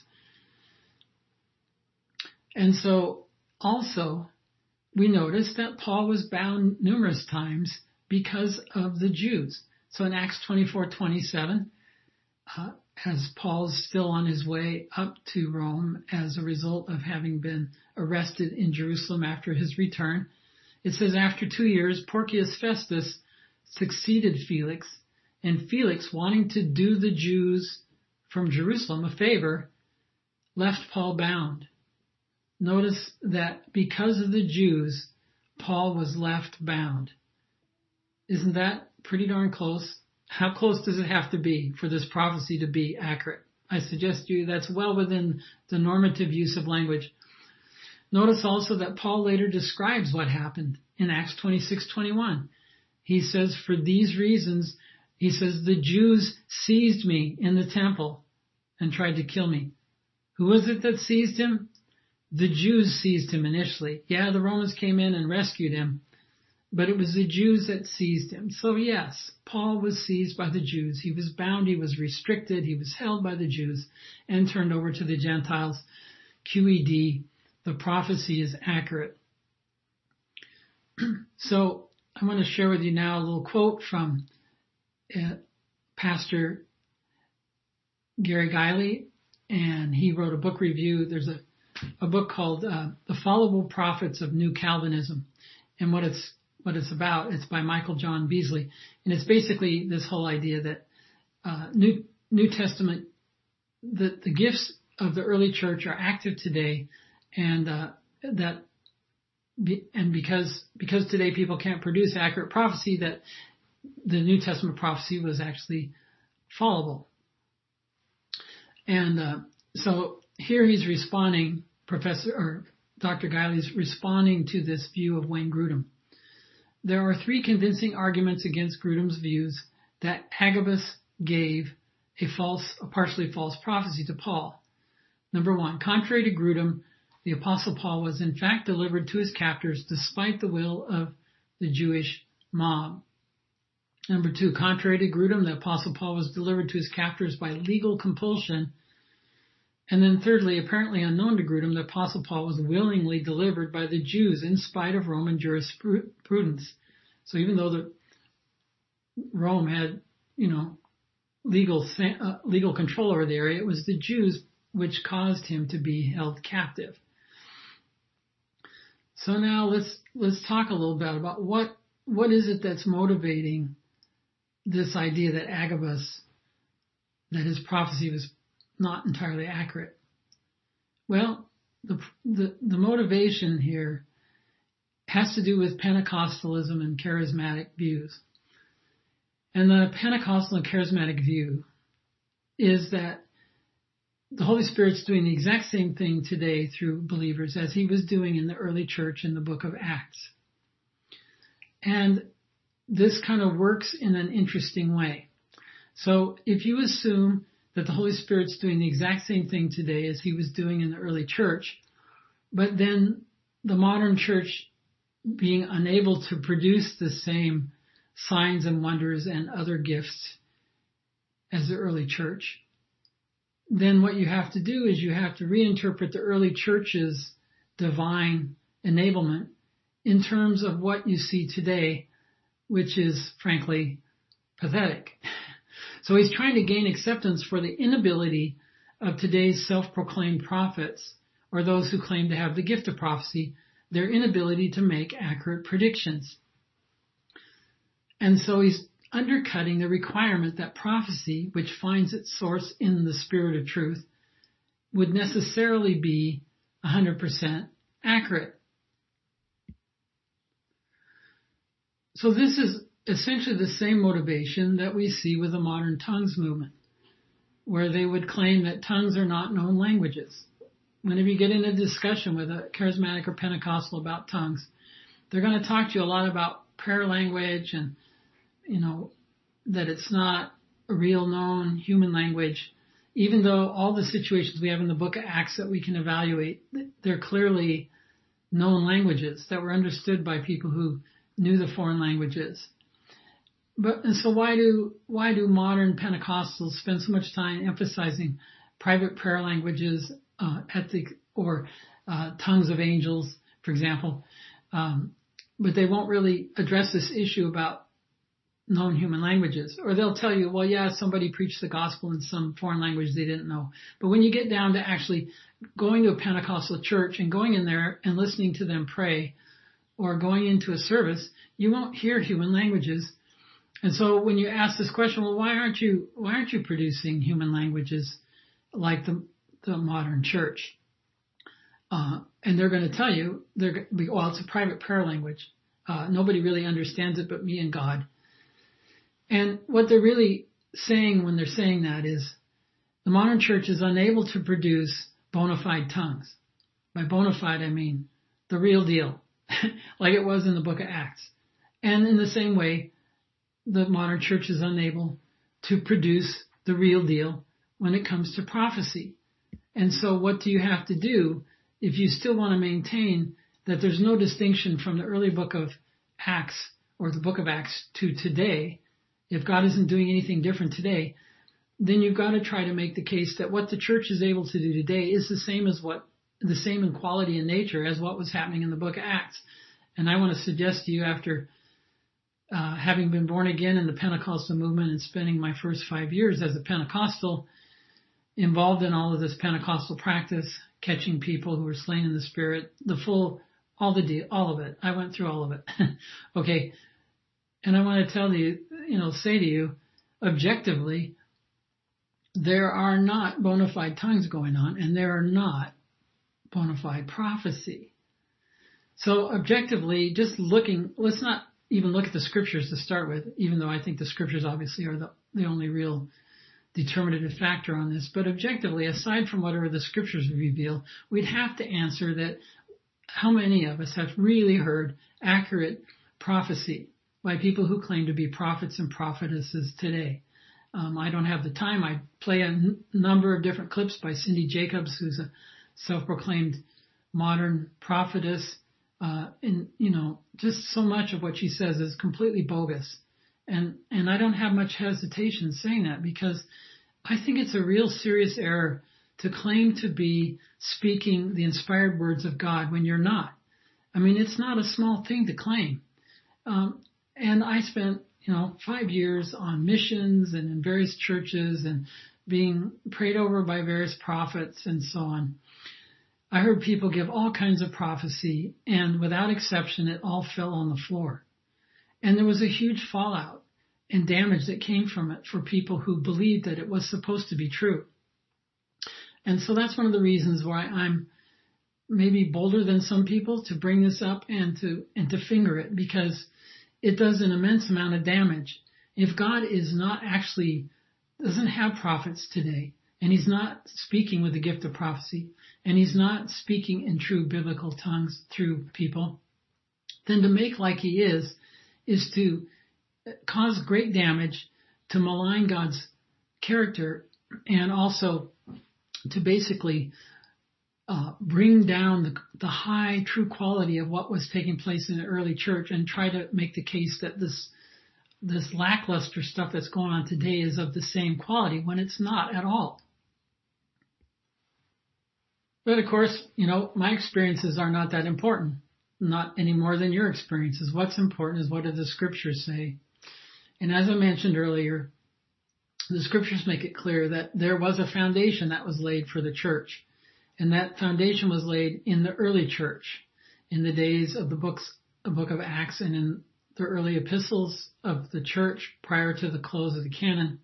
Speaker 1: And so also we notice that Paul was bound numerous times because of the Jews. So in Acts 24:27, as Paul's still on his way up to Rome as a result of having been arrested in Jerusalem after his return, it says, after 2 years, Porcius Festus succeeded Felix, and Felix, wanting to do the Jews from Jerusalem a favor, left Paul bound. Notice that because of the Jews, Paul was left bound. Isn't that pretty darn close? How close does it have to be for this prophecy to be accurate? I suggest to you that's well within the normative use of language. Notice also that Paul later describes what happened in Acts 26:21. He says, for these reasons, he says, the Jews seized me in the temple and tried to kill me. Who was it that seized him? The Jews seized him initially. Yeah, the Romans came in and rescued him, but it was the Jews that seized him. So yes, Paul was seized by the Jews. He was bound, he was restricted, he was held by the Jews and turned over to the Gentiles. QED, the prophecy is accurate. So I want to share with you now a little quote from Pastor Gary Guiley, and he wrote a book review. There's a book called The Fallible Prophets of New Calvinism, and what it's about, it's by Michael John Beasley, and it's basically this whole idea that New Testament, the gifts of the early church are active today, and because today people can't produce accurate prophecy, that the New Testament prophecy was actually fallible. And so here he's responding, Dr. Guiley's responding to this view of Wayne Grudem. There are 3 convincing arguments against Grudem's views that Agabus gave a partially false prophecy to Paul. Number 1, contrary to Grudem, the Apostle Paul was in fact delivered to his captors despite the will of the Jewish mob. Number 2, contrary to Grudem, the Apostle Paul was delivered to his captors by legal compulsion. And then thirdly, apparently unknown to Grudem, the Apostle Paul was willingly delivered by the Jews in spite of Roman jurisprudence. So even though Rome had, legal control over the area, it was the Jews which caused him to be held captive. So now let's talk a little bit about what is it that's motivating this idea that Agabus, that his prophecy was not entirely accurate. Well, the motivation here has to do with Pentecostalism and charismatic views. And the Pentecostal and charismatic view is that the Holy Spirit's doing the exact same thing today through believers as he was doing in the early church in the book of Acts. And this kind of works in an interesting way. So if you assume that the Holy Spirit's doing the exact same thing today as he was doing in the early church, but then the modern church being unable to produce the same signs and wonders and other gifts as the early church, then what you have to do is you have to reinterpret the early church's divine enablement in terms of what you see today, which is frankly pathetic. So he's trying to gain acceptance for the inability of today's self-proclaimed prophets, or those who claim to have the gift of prophecy, their inability to make accurate predictions. And so he's undercutting the requirement that prophecy, which finds its source in the Spirit of truth, would necessarily be 100% accurate. So this is essentially the same motivation that we see with the modern tongues movement, where they would claim that tongues are not known languages. Whenever you get in a discussion with a charismatic or Pentecostal about tongues, they're going to talk to you a lot about prayer language and, that it's not a real known human language, even though all the situations we have in the book of Acts that we can evaluate, they're clearly known languages that were understood by people who knew the foreign languages. And so why do modern Pentecostals spend so much time emphasizing private prayer languages, or tongues of angels, for example, but they won't really address this issue about known human languages? Or they'll tell you, well, yeah, somebody preached the gospel in some foreign language they didn't know. But when you get down to actually going to a Pentecostal church and going in there and listening to them pray, or going into a service, you won't hear human languages. And so when you ask this question, well, why aren't you producing human languages like the modern church? And they're going to tell you, well, it's a private prayer language. Nobody really understands it but me and God. And what they're really saying when they're saying that is the modern church is unable to produce bona fide tongues. By bona fide, I mean the real deal, like it was in the book of Acts. And in the same way, the modern church is unable to produce the real deal when it comes to prophecy. And so what do you have to do if you still want to maintain that there's no distinction from the early book of Acts or the book of Acts to today? If God isn't doing anything different today, then you've got to try to make the case that what the church is able to do today is the same in quality and nature as what was happening in the book of Acts. And I want to suggest to you, after having been born again in the Pentecostal movement and spending my first 5 years as a Pentecostal, involved in all of this Pentecostal practice, catching people who were slain in the Spirit, all of it. I went through all of it. Okay. And I want to say to you, objectively, there are not bona fide tongues going on, and there are not bona fide prophecy. So objectively, let's not even look at the scriptures to start with, even though I think the scriptures obviously are the only real determinative factor on this, but objectively, aside from whatever the scriptures reveal, we'd have to answer that how many of us have really heard accurate prophecy by people who claim to be prophets and prophetesses today? I don't have the time. I play a number of different clips by Cindy Jacobs, who's a self-proclaimed modern prophetess. And, just so much of what she says is completely bogus. And I don't have much hesitation saying that, because I think it's a real serious error to claim to be speaking the inspired words of God when you're not. I mean, it's not a small thing to claim. And I spent, 5 years on missions and in various churches and being prayed over by various prophets and so on. I heard people give all kinds of prophecy, and without exception, it all fell on the floor. And there was a huge fallout and damage that came from it for people who believed that it was supposed to be true. And so that's one of the reasons why I'm maybe bolder than some people to bring this up and to finger it, because it does an immense amount of damage. If God doesn't have prophets today, and he's not speaking with the gift of prophecy, and he's not speaking in true biblical tongues through people, then to make like he is to cause great damage, to malign God's character, and also to basically bring down the high true quality of what was taking place in the early church, and try to make the case that this lackluster stuff that's going on today is of the same quality, when it's not at all. But of course, my experiences are not that important, not any more than your experiences. What's important is what do the scriptures say. And as I mentioned earlier, the scriptures make it clear that there was a foundation that was laid for the church. And that foundation was laid in the early church, in the days of the book of Acts, and in the early epistles of the church prior to the close of the canon.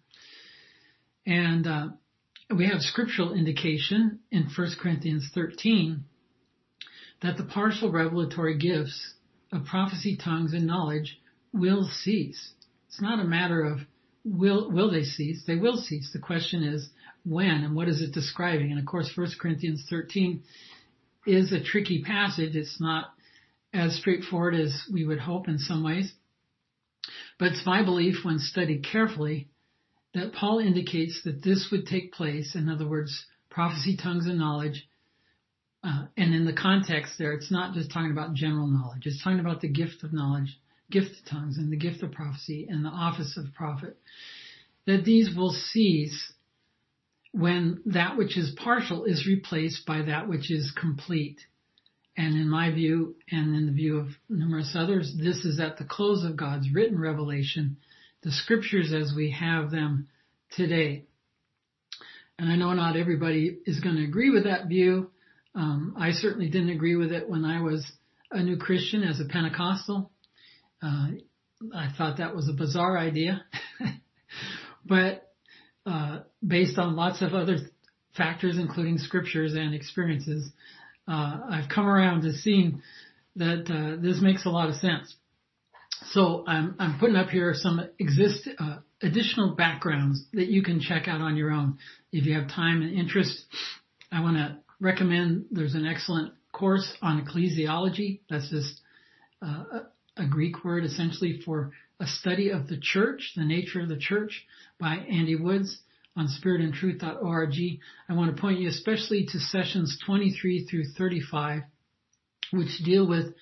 Speaker 1: And we have scriptural indication in 1 Corinthians 13 that the partial revelatory gifts of prophecy, tongues, and knowledge will cease. It's not a matter of will they cease? They will cease. The question is when, and what is it describing? And of course, 1 Corinthians 13 is a tricky passage. It's not as straightforward as we would hope in some ways. But it's my belief, when studied carefully, that Paul indicates that this would take place. In other words, prophecy, tongues, and knowledge. And in the context there, it's not just talking about general knowledge. It's talking about the gift of knowledge, gift of tongues, and the gift of prophecy, and the office of prophet. That these will cease when that which is partial is replaced by that which is complete. And in my view, and in the view of numerous others, this is at the close of God's written revelation, the scriptures as we have them today. And I know not everybody is going to agree with that view. I certainly didn't agree with it when I was a new Christian as a Pentecostal. I thought that was a bizarre idea. But based on lots of other factors, including scriptures and experiences, I've come around to seeing that this makes a lot of sense. So I'm putting up here some additional backgrounds that you can check out on your own. If you have time and interest, I want to recommend there's an excellent course on ecclesiology. That's just a Greek word essentially for a study of the church, the nature of the church, by Andy Woods on spiritandtruth.org. I want to point you especially to sessions 23 through 35, which deal with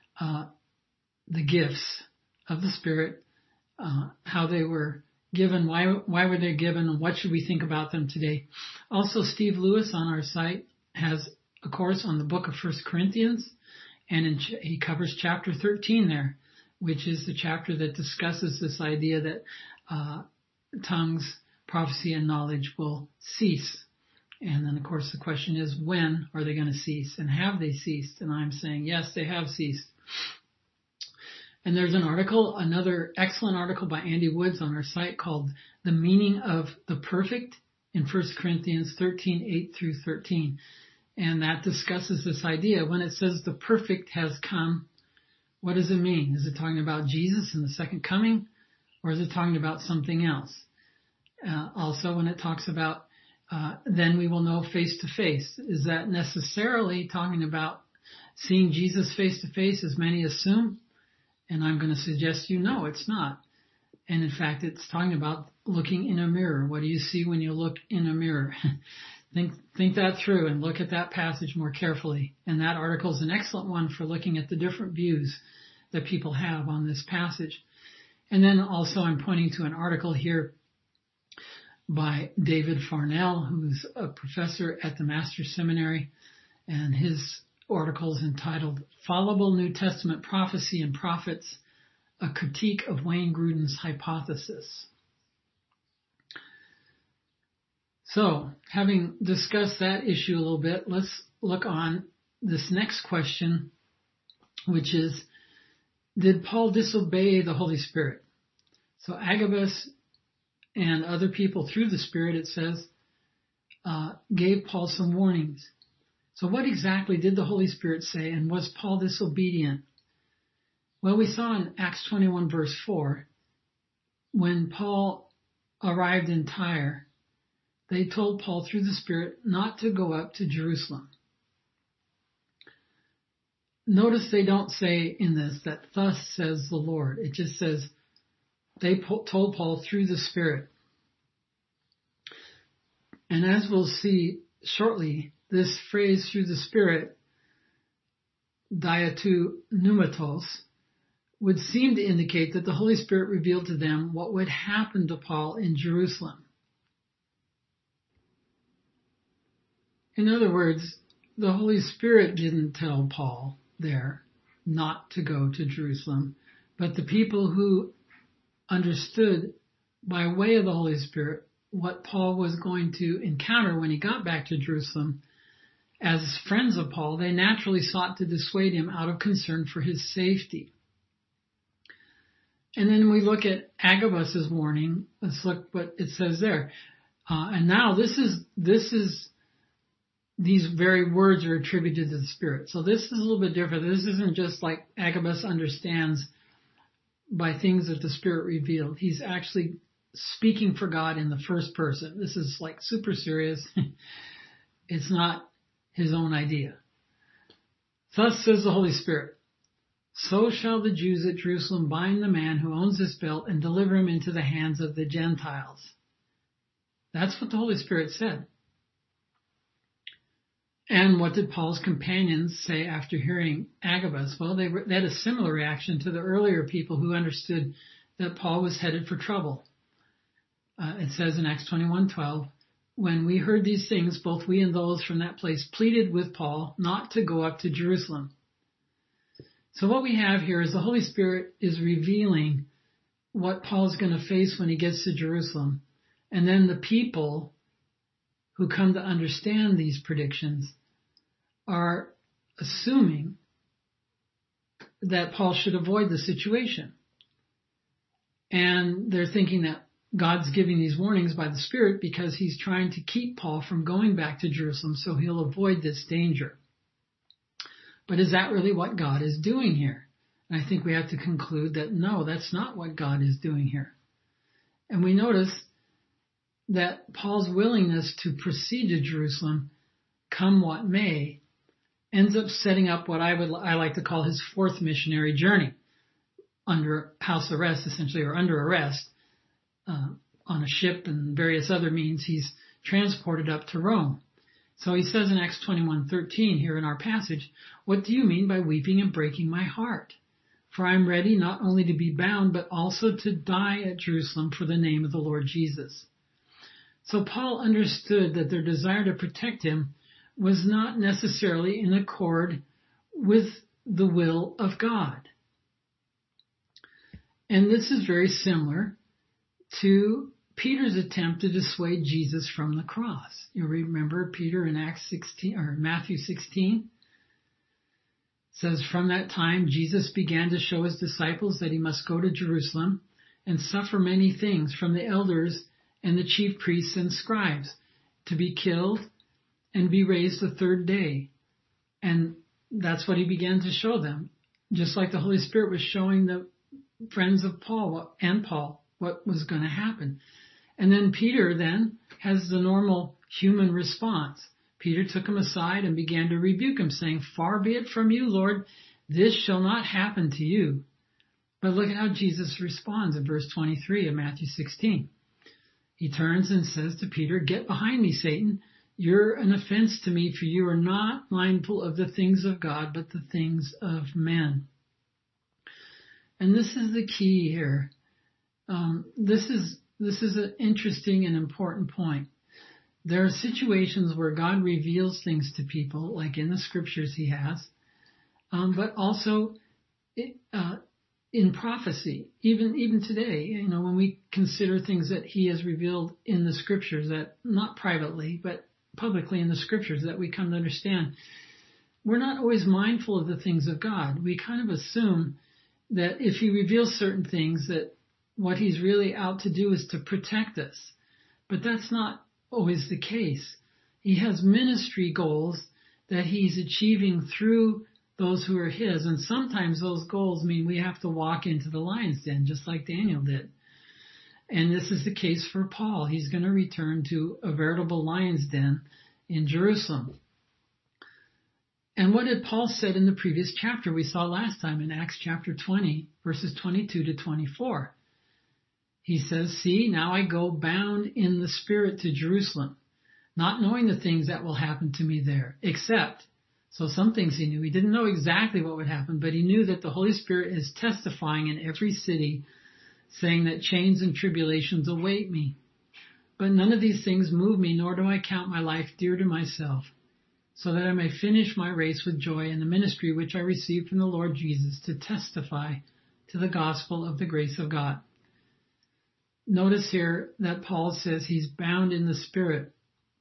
Speaker 1: the gifts of the Spirit, how they were given, why were they given, and what should we think about them today. Also, Steve Lewis on our site has a course on the book of 1 Corinthians, and he covers chapter 13 there, which is the chapter that discusses this idea that tongues, prophecy, and knowledge will cease. And then, of course, the question is, when are they going to cease? And have they ceased? And I'm saying, yes, they have ceased. And there's an article, another excellent article by Andy Woods on our site called The Meaning of the Perfect in 1 Corinthians 13, 8 through 13. And that discusses this idea. When it says the perfect has come, what does it mean? Is it talking about Jesus in the second coming? Or is it talking about something else? Also, when it talks about then we will know face to face, is that necessarily talking about seeing Jesus face to face, as many assume? And I'm going to suggest to you, no, it's not. And in fact, it's talking about looking in a mirror. What do you see when you look in a mirror? Think that through and look at that passage more carefully. And that article is an excellent one for looking at the different views that people have on this passage. And then also I'm pointing to an article here by David Farnell, who's a professor at the Master's Seminary, and his article is entitled Fallible New Testament Prophecy and Prophets, a Critique of Wayne Grudem's Hypothesis. So, having discussed that issue a little bit, let's look on this next question, which is, did Paul disobey the Holy Spirit? So Agabus and other people through the Spirit, it says, gave Paul some warnings. So what exactly did the Holy Spirit say, and was Paul disobedient? Well, we saw in Acts 21 verse 4, when Paul arrived in Tyre, they told Paul through the Spirit not to go up to Jerusalem. Notice they don't say in this that thus says the Lord. It just says they told Paul through the Spirit. And as we'll see shortly, this phrase through the Spirit, diatou pneumatos, would seem to indicate that the Holy Spirit revealed to them what would happen to Paul in Jerusalem. In other words, the Holy Spirit didn't tell Paul there not to go to Jerusalem, but the people who understood by way of the Holy Spirit what Paul was going to encounter when he got back to Jerusalem, as friends of Paul, they naturally sought to dissuade him out of concern for his safety. And then we look at Agabus's warning. Let's look what it says there. And now these very words are attributed to the Spirit. So this is a little bit different. This isn't just like Agabus understands by things that the Spirit revealed. He's actually speaking for God in the first person. This is like super serious. It's not his own idea. Thus says the Holy Spirit, so shall the Jews at Jerusalem bind the man who owns this belt and deliver him into the hands of the Gentiles. That's what the Holy Spirit said. And what did Paul's companions say after hearing Agabus? Well, they had a similar reaction to the earlier people who understood that Paul was headed for trouble. It says in Acts 21:12, when we heard these things, both we and those from that place pleaded with Paul not to go up to Jerusalem. So what we have here is the Holy Spirit is revealing what Paul's going to face when he gets to Jerusalem. And then the people who come to understand these predictions are assuming that Paul should avoid the situation. And they're thinking that God's giving these warnings by the Spirit because he's trying to keep Paul from going back to Jerusalem so he'll avoid this danger. But is that really what God is doing here? And I think we have to conclude that no, that's not what God is doing here. And we notice that Paul's willingness to proceed to Jerusalem, come what may, ends up setting up what I like to call his fourth missionary journey, under house arrest essentially, or under arrest, on a ship and various other means. He's transported up to Rome. So he says in Acts 21:13 here in our passage, what do you mean by weeping and breaking my heart? For I am ready not only to be bound, but also to die at Jerusalem for the name of the Lord Jesus. So Paul understood that their desire to protect him was not necessarily in accord with the will of God. And this is very similar to Peter's attempt to dissuade Jesus from the cross. You remember Peter in Matthew 16 says, from that time Jesus began to show his disciples that he must go to Jerusalem and suffer many things from the elders and the chief priests and scribes, to be killed and be raised the third day. And that's what he began to show them, just like the Holy Spirit was showing the friends of Paul what was going to happen. And then Peter then has the normal human response. Peter took him aside and began to rebuke him, saying, "Far be it from you, Lord, this shall not happen to you." But look at how Jesus responds in verse 23 of Matthew 16. He turns and says to Peter, "Get behind me, Satan. You're an offense to me, for you are not mindful of the things of God, but the things of men." And this is the key here. This is an interesting and important point. There are situations where God reveals things to people, like in the scriptures he has, but also in prophecy, even today, when we consider things that he has revealed in the scriptures, that not privately, but publicly in the scriptures, that we come to understand, we're not always mindful of the things of God. We kind of assume that if he reveals certain things, that what he's really out to do is to protect us. But that's not always the case. He has ministry goals that he's achieving through those who are his. And sometimes those goals mean we have to walk into the lion's den, just like Daniel did. And this is the case for Paul. He's going to return to a veritable lion's den in Jerusalem. And what did Paul said in the previous chapter we saw last time in Acts chapter 20, verses 22 to 24? He says, "See, now I go bound in the Spirit to Jerusalem, not knowing the things that will happen to me there, except," so some things he knew. He didn't know exactly what would happen, but he knew that the Holy Spirit is testifying in every city, saying that chains and tribulations await me. But none of these things move me, nor do I count my life dear to myself, so that I may finish my race with joy in the ministry which I received from the Lord Jesus to testify to the gospel of the grace of God. Notice here that Paul says he's bound in the Spirit.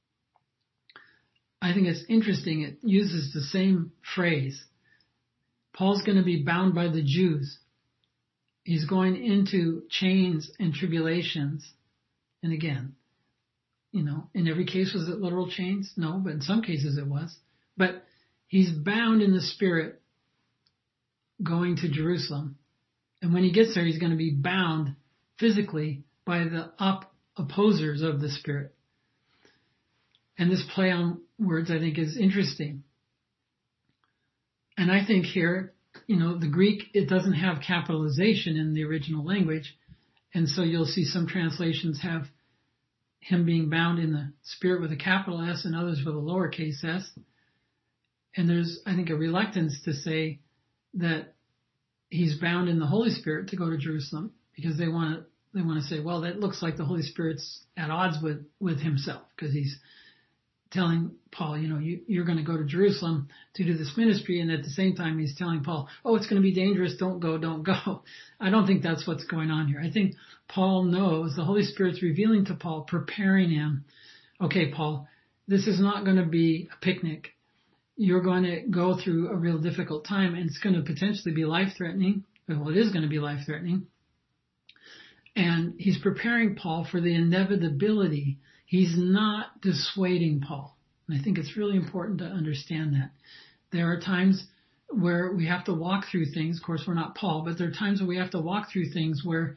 Speaker 1: I think it's interesting. It uses the same phrase. Paul's going to be bound by the Jews. He's going into chains and tribulations. And again, in every case, was it literal chains? No, but in some cases it was. But he's bound in the Spirit going to Jerusalem. And when he gets there, he's going to be bound physically by the opposers of the Spirit. And this play on words, I think, is interesting. And I think here, the Greek, it doesn't have capitalization in the original language. And so you'll see some translations have him being bound in the Spirit with a capital S and others with a lowercase s. And there's, I think, a reluctance to say that he's bound in the Holy Spirit to go to Jerusalem, because they want to say, well, that looks like the Holy Spirit's at odds with himself, because he's telling Paul, you're going to go to Jerusalem to do this ministry. And at the same time, he's telling Paul, oh, it's going to be dangerous. Don't go, don't go. I don't think that's what's going on here. I think Paul knows the Holy Spirit's revealing to Paul, preparing him. Okay, Paul, this is not going to be a picnic. You're going to go through a real difficult time, and it's going to potentially be life-threatening. Well, it is going to be life-threatening. And he's preparing Paul for the inevitability. He's not dissuading Paul. And I think it's really important to understand that. There are times where we have to walk through things. Of course, we're not Paul, but there are times where we have to walk through things where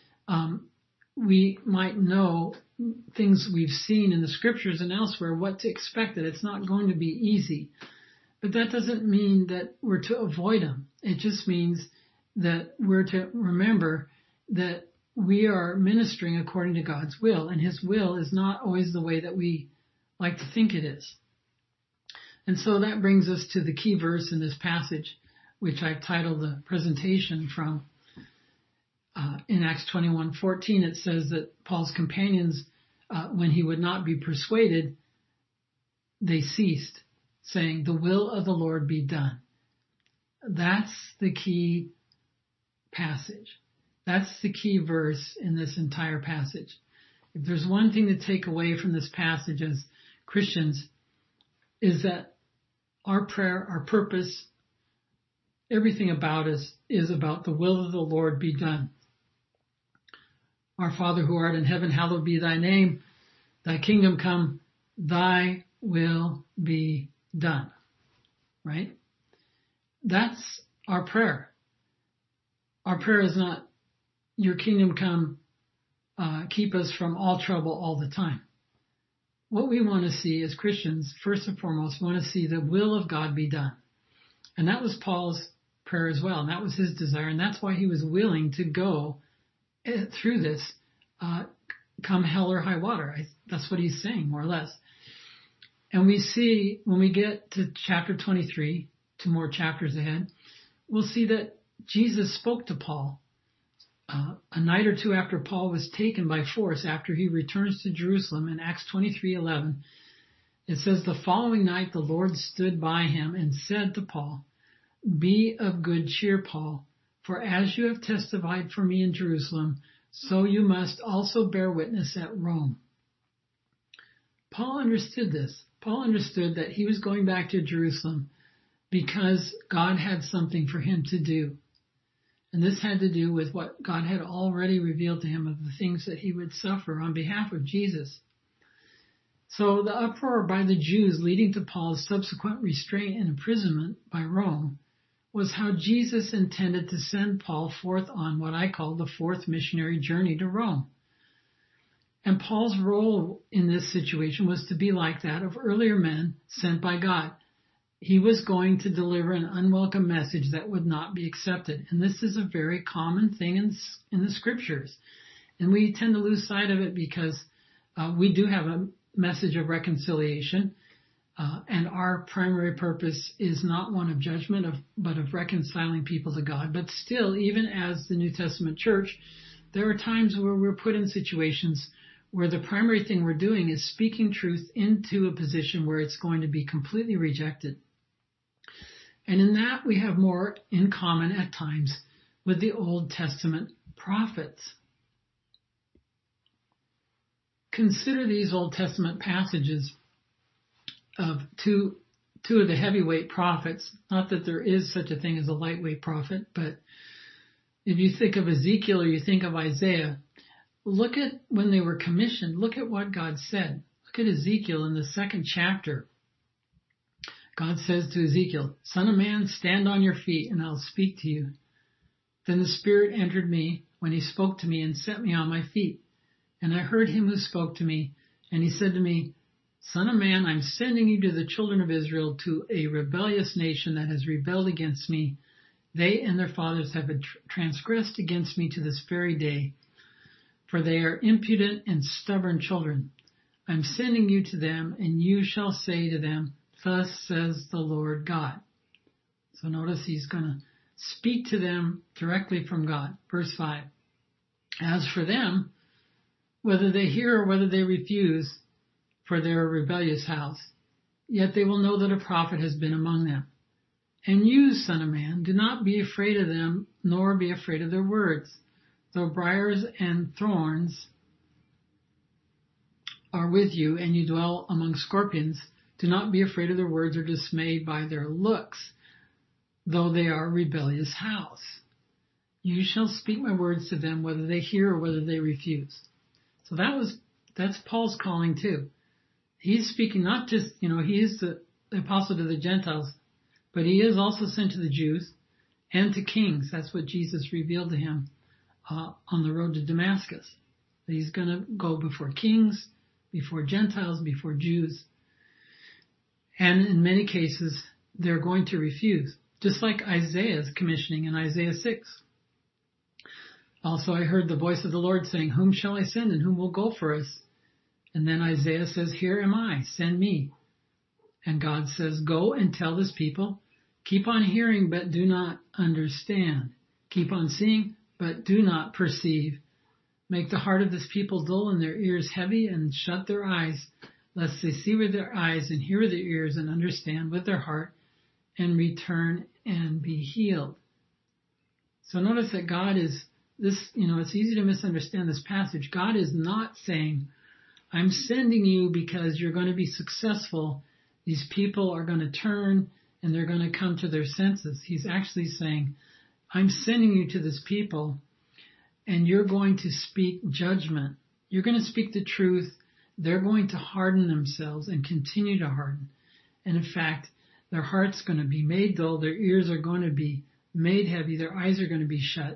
Speaker 1: we might know things we've seen in the scriptures and elsewhere, what to expect, that it's not going to be easy. But that doesn't mean that we're to avoid them. It just means that we're to remember that we are ministering according to God's will, and his will is not always the way that we like to think it is. And so that brings us to the key verse in this passage, which I've titled the presentation from. In Acts 21:14, it says that Paul's companions, when he would not be persuaded, they ceased, saying, "The will of the Lord be done." That's the key passage. That's the key verse in this entire passage. If there's one thing to take away from this passage as Christians, is that our prayer, our purpose, everything about us is about the will of the Lord be done. Our Father who art in heaven, hallowed be thy name. Thy kingdom come, thy will be done. Right? That's our prayer. Our prayer is not, your kingdom come, keep us from all trouble all the time. What we want to see as Christians, first and foremost, we want to see the will of God be done. And that was Paul's prayer as well. And that was his desire. And that's why he was willing to go through this, come hell or high water. That's what he's saying, more or less. And we see when we get to chapter 23, 2 more chapters ahead, we'll see that Jesus spoke to Paul a night or two after Paul was taken by force after he returns to Jerusalem in Acts 23:11. It says, the following night the Lord stood by him and said to Paul, be of good cheer, Paul, for as you have testified for me in Jerusalem, so you must also bear witness at Rome. Paul understood this. Paul understood that he was going back to Jerusalem because God had something for him to do. And this had to do with what God had already revealed to him of the things that he would suffer on behalf of Jesus. So the uproar by the Jews leading to Paul's subsequent restraint and imprisonment by Rome was how Jesus intended to send Paul forth on what I call the fourth missionary journey to Rome. And Paul's role in this situation was to be like that of earlier men sent by God. He was going to deliver an unwelcome message that would not be accepted. And this is a very common thing in the scriptures. And we tend to lose sight of it because we do have a message of reconciliation. And our primary purpose is not one of judgment, but of reconciling people to God. But still, even as the New Testament church, there are times where we're put in situations where the primary thing we're doing is speaking truth into a position where it's going to be completely rejected. And in that, we have more in common at times with the Old Testament prophets. Consider these Old Testament passages of two of the heavyweight prophets. Not that there is such a thing as a lightweight prophet, but if you think of Ezekiel or you think of Isaiah, look at when they were commissioned. Look at what God said. Look at Ezekiel in the 2nd chapter. God says to Ezekiel, Son of man, stand on your feet and I'll speak to you. Then the Spirit entered me when he spoke to me and set me on my feet. And I heard him who spoke to me, and he said to me, Son of man, I'm sending you to the children of Israel, to a rebellious nation that has rebelled against me. They and their fathers have transgressed against me to this very day, for they are impudent and stubborn children. I'm sending you to them, and you shall say to them, Thus says the Lord God. So notice he's going to speak to them directly from God. Verse 5. As for them, whether they hear or whether they refuse, for they are a rebellious house, yet they will know that a prophet has been among them. And you, Son of man, do not be afraid of them, nor be afraid of their words. Though briars and thorns are with you, and you dwell among scorpions, do not be afraid of their words or dismayed by their looks, though they are a rebellious house. You shall speak my words to them, whether they hear or whether they refuse. So that's Paul's calling too. He's speaking not just, he is the apostle to the Gentiles, but he is also sent to the Jews and to kings. That's what Jesus revealed to him on the road to Damascus. He's going to go before kings, before Gentiles, before Jews. And in many cases, they're going to refuse, just like Isaiah's commissioning in Isaiah 6. Also, I heard the voice of the Lord saying, Whom shall I send and whom will go for us? And then Isaiah says, Here am I, send me. And God says, Go and tell this people, keep on hearing, but do not understand. Keep on seeing, but do not perceive. Make the heart of this people dull and their ears heavy, and shut their eyes, lest they see with their eyes and hear with their ears and understand with their heart and return and be healed. So notice that God is this, it's easy to misunderstand this passage. God is not saying, I'm sending you because you're going to be successful. These people are going to turn and they're going to come to their senses. He's actually saying, I'm sending you to this people and you're going to speak judgment. You're going to speak the truth. They're going to harden themselves and continue to harden. And in fact, their heart's going to be made dull. Their ears are going to be made heavy. Their eyes are going to be shut.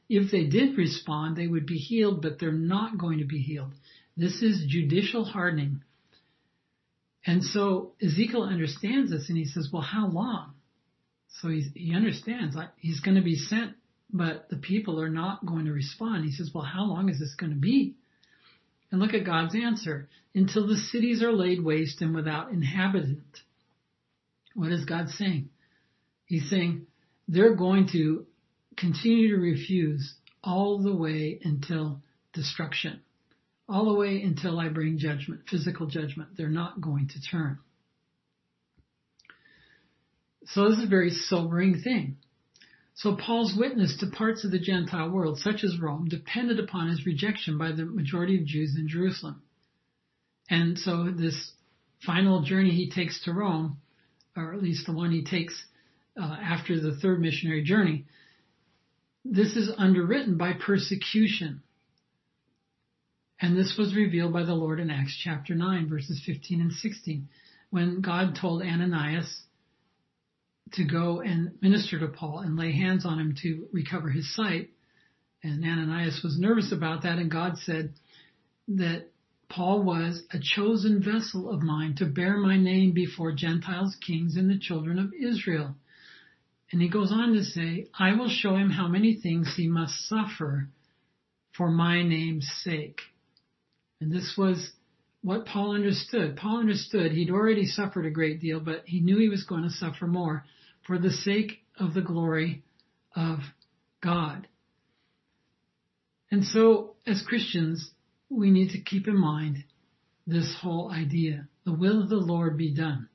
Speaker 1: if they did respond, they would be healed, but they're not going to be healed. This is judicial hardening. And so Ezekiel understands this, and he says, well, how long? So he understands, like, he's going to be sent, but the people are not going to respond. He says, well, how long is this going to be? And look at God's answer. Until the cities are laid waste and without inhabitant. What is God saying? He's saying they're going to continue to refuse all the way until destruction. All the way until I bring judgment, physical judgment. They're not going to turn. So this is a very sobering thing. So Paul's witness to parts of the Gentile world, such as Rome, depended upon his rejection by the majority of Jews in Jerusalem. And so this final journey he takes to Rome, or at least the one he takes after the third missionary journey, this is underwritten by persecution. And this was revealed by the Lord in Acts chapter 9, verses 15 and 16, when God told Ananias to go and minister to Paul and lay hands on him to recover his sight. And Ananias was nervous about that, and God said that Paul was a chosen vessel of mine to bear my name before Gentiles, kings, and the children of Israel. And he goes on to say, I will show him how many things he must suffer for my name's sake. And this was what Paul understood. Paul understood he'd already suffered a great deal, but he knew he was going to suffer more for the sake of the glory of God. And so, as Christians, we need to keep in mind this whole idea. The will of the Lord be done.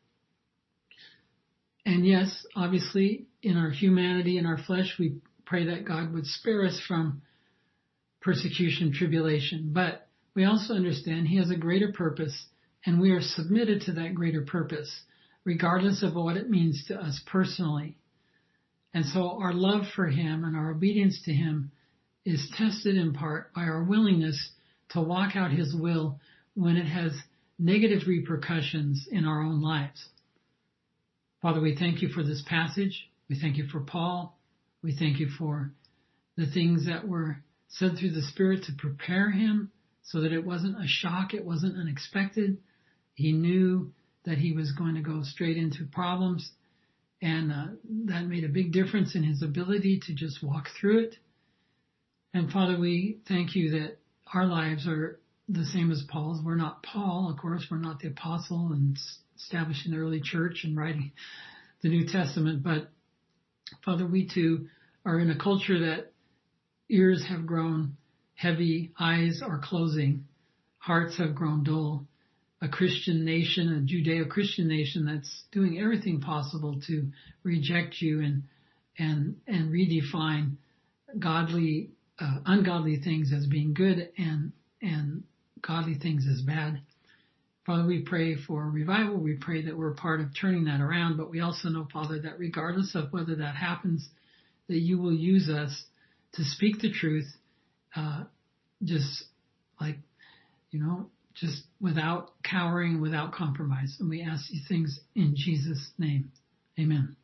Speaker 1: And yes, obviously, in our humanity, in our flesh, we pray that God would spare us from persecution, tribulation. But we also understand He has a greater purpose, and we are submitted to that greater purpose, regardless of what it means to us personally. And so our love for Him and our obedience to Him is tested in part by our willingness to walk out His will when it has negative repercussions in our own lives. Father, we thank You for this passage. We thank You for Paul. We thank You for the things that were said through the Spirit to prepare him so that it wasn't a shock, it wasn't unexpected. He knew that he was going to go straight into problems, and that made a big difference in his ability to just walk through it. And Father, we thank You that our lives are the same as Paul's. We're not Paul, of course, we're not the apostle and establishing the early church and writing the New Testament, but Father, we too are in a culture that ears have grown heavy, eyes are closing, hearts have grown dull. A Christian nation, a Judeo-Christian nation that's doing everything possible to reject You and redefine godly, ungodly things as being good and godly things as bad. Father, we pray for revival. We pray that we're part of turning that around, but we also know, Father, that regardless of whether that happens, that You will use us to speak the truth, just without cowering, without compromise. And we ask These things in Jesus' name. Amen.